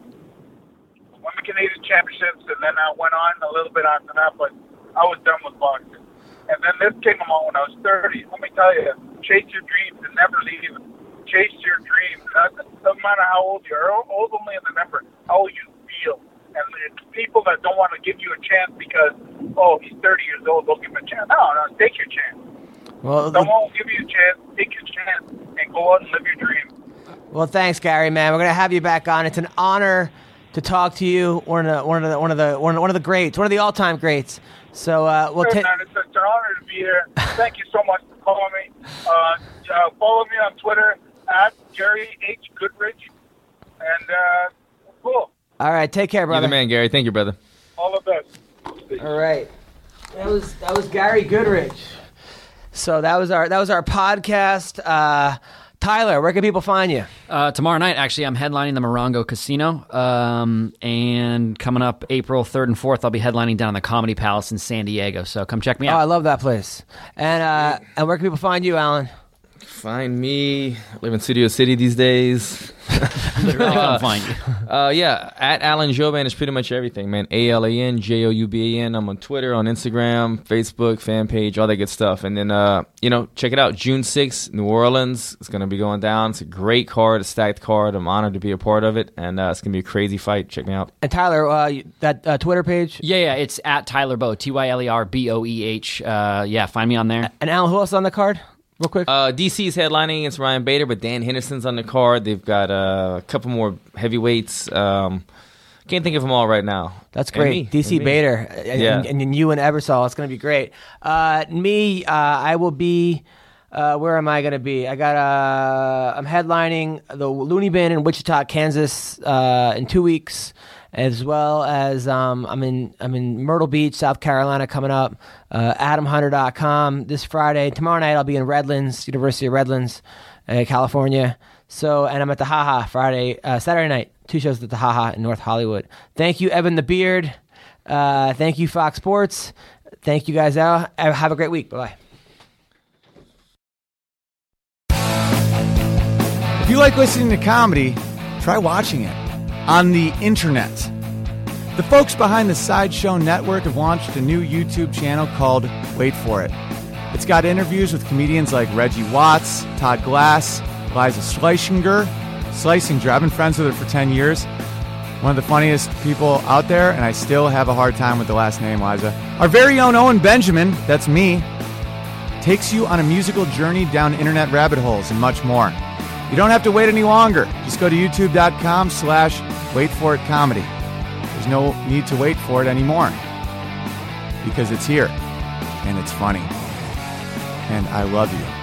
won the Canadian Championships, and then I went on a little bit after that. But I was done with boxing. And then this came along when I was thirty. Let me tell you, chase your dreams and never leave them. Chase your dreams. Doesn't matter how old you are. Ultimately, remember how you feel. And it's people that don't want to give you a chance because, oh, he's thirty years old, they'll give him a chance. No, no, take your chance. Well, Someone will give you a chance, take your chance, and go out and live your dream. Well, thanks, Gary, man. We're gonna have you back on. It's an honor to talk to you. One of the one of the one of the one of the greats, one of the all-time greats. So uh, we'll take. It's, it's an honor to be here. Thank you so much for calling me. Uh, uh, follow me on Twitter at Gary H Goodrich, and uh, cool. All right, take care, brother. You're the man, Gary. Thank you, brother. All the best. All right, that was that was Gary Goodrich. So that was our that was our podcast. Uh, Tyler, where can people find you? Uh, tomorrow night, actually, I'm headlining the Morongo Casino, um, and coming up April third and fourth, I'll be headlining down the Comedy Palace in San Diego. So come check me Oh, out. I love that place. And uh, and where can people find you, Alan? Find me. I live in Studio City these days. Literally come find you. Uh, yeah, at Alan Jouban is pretty much everything, man. A L A N J O U B A N. I'm on Twitter, on Instagram, Facebook, fan page, all that good stuff. And then, uh, you know, check it out. June sixth, New Orleans. It's going to be going down. It's a great card, a stacked card. I'm honored to be a part of it. And uh, it's going to be a crazy fight. Check me out. And Tyler, uh, you- that uh, Twitter page. Yeah, yeah, it's at Tyler Boe, T Y L E R B O E H. Uh, yeah, find me on there. And Alan, who else is on the card? Real quick. Uh, D C's headlining against Ryan Bader, but Dan Henderson's on the card. They've got uh, a couple more heavyweights. Um, can't think of them all right now. That's And great. me. D C And me. Bader. And, Yeah. and, and you and Ebersol. It's going to be great. Uh, me, uh, I will be. Uh, where am I going to be? I got. Uh, I'm headlining the Looney Bin in Wichita, Kansas, uh, in two weeks, as well as um, I'm in. I'm in Myrtle Beach, South Carolina, coming up. Uh, Adam Hunter dot com this Friday. Tomorrow night I'll be in Redlands, University of Redlands, uh, California. So, and I'm at the Haha Friday, uh, Saturday night. Two shows at the Haha in North Hollywood. Thank you, Evan the Beard. Uh, thank you, Fox Sports. Thank you guys out. Have a great week. Bye bye. If you like listening to comedy, try watching it on the internet. The folks behind the Sideshow Network have launched a new YouTube channel called Wait For It. It's got interviews with comedians like Reggie Watts, Todd Glass, Liza Schlesinger. Schlesinger, I've been friends with her for ten years. One of the funniest people out there, and I still have a hard time with the last name, Liza. Our very own Owen Benjamin, that's me, takes you on a musical journey down internet rabbit holes and much more. You don't have to wait any longer. Just go to youtube.com slash wait for it comedy. There's no need to wait for it anymore because it's here and it's funny. And I love you.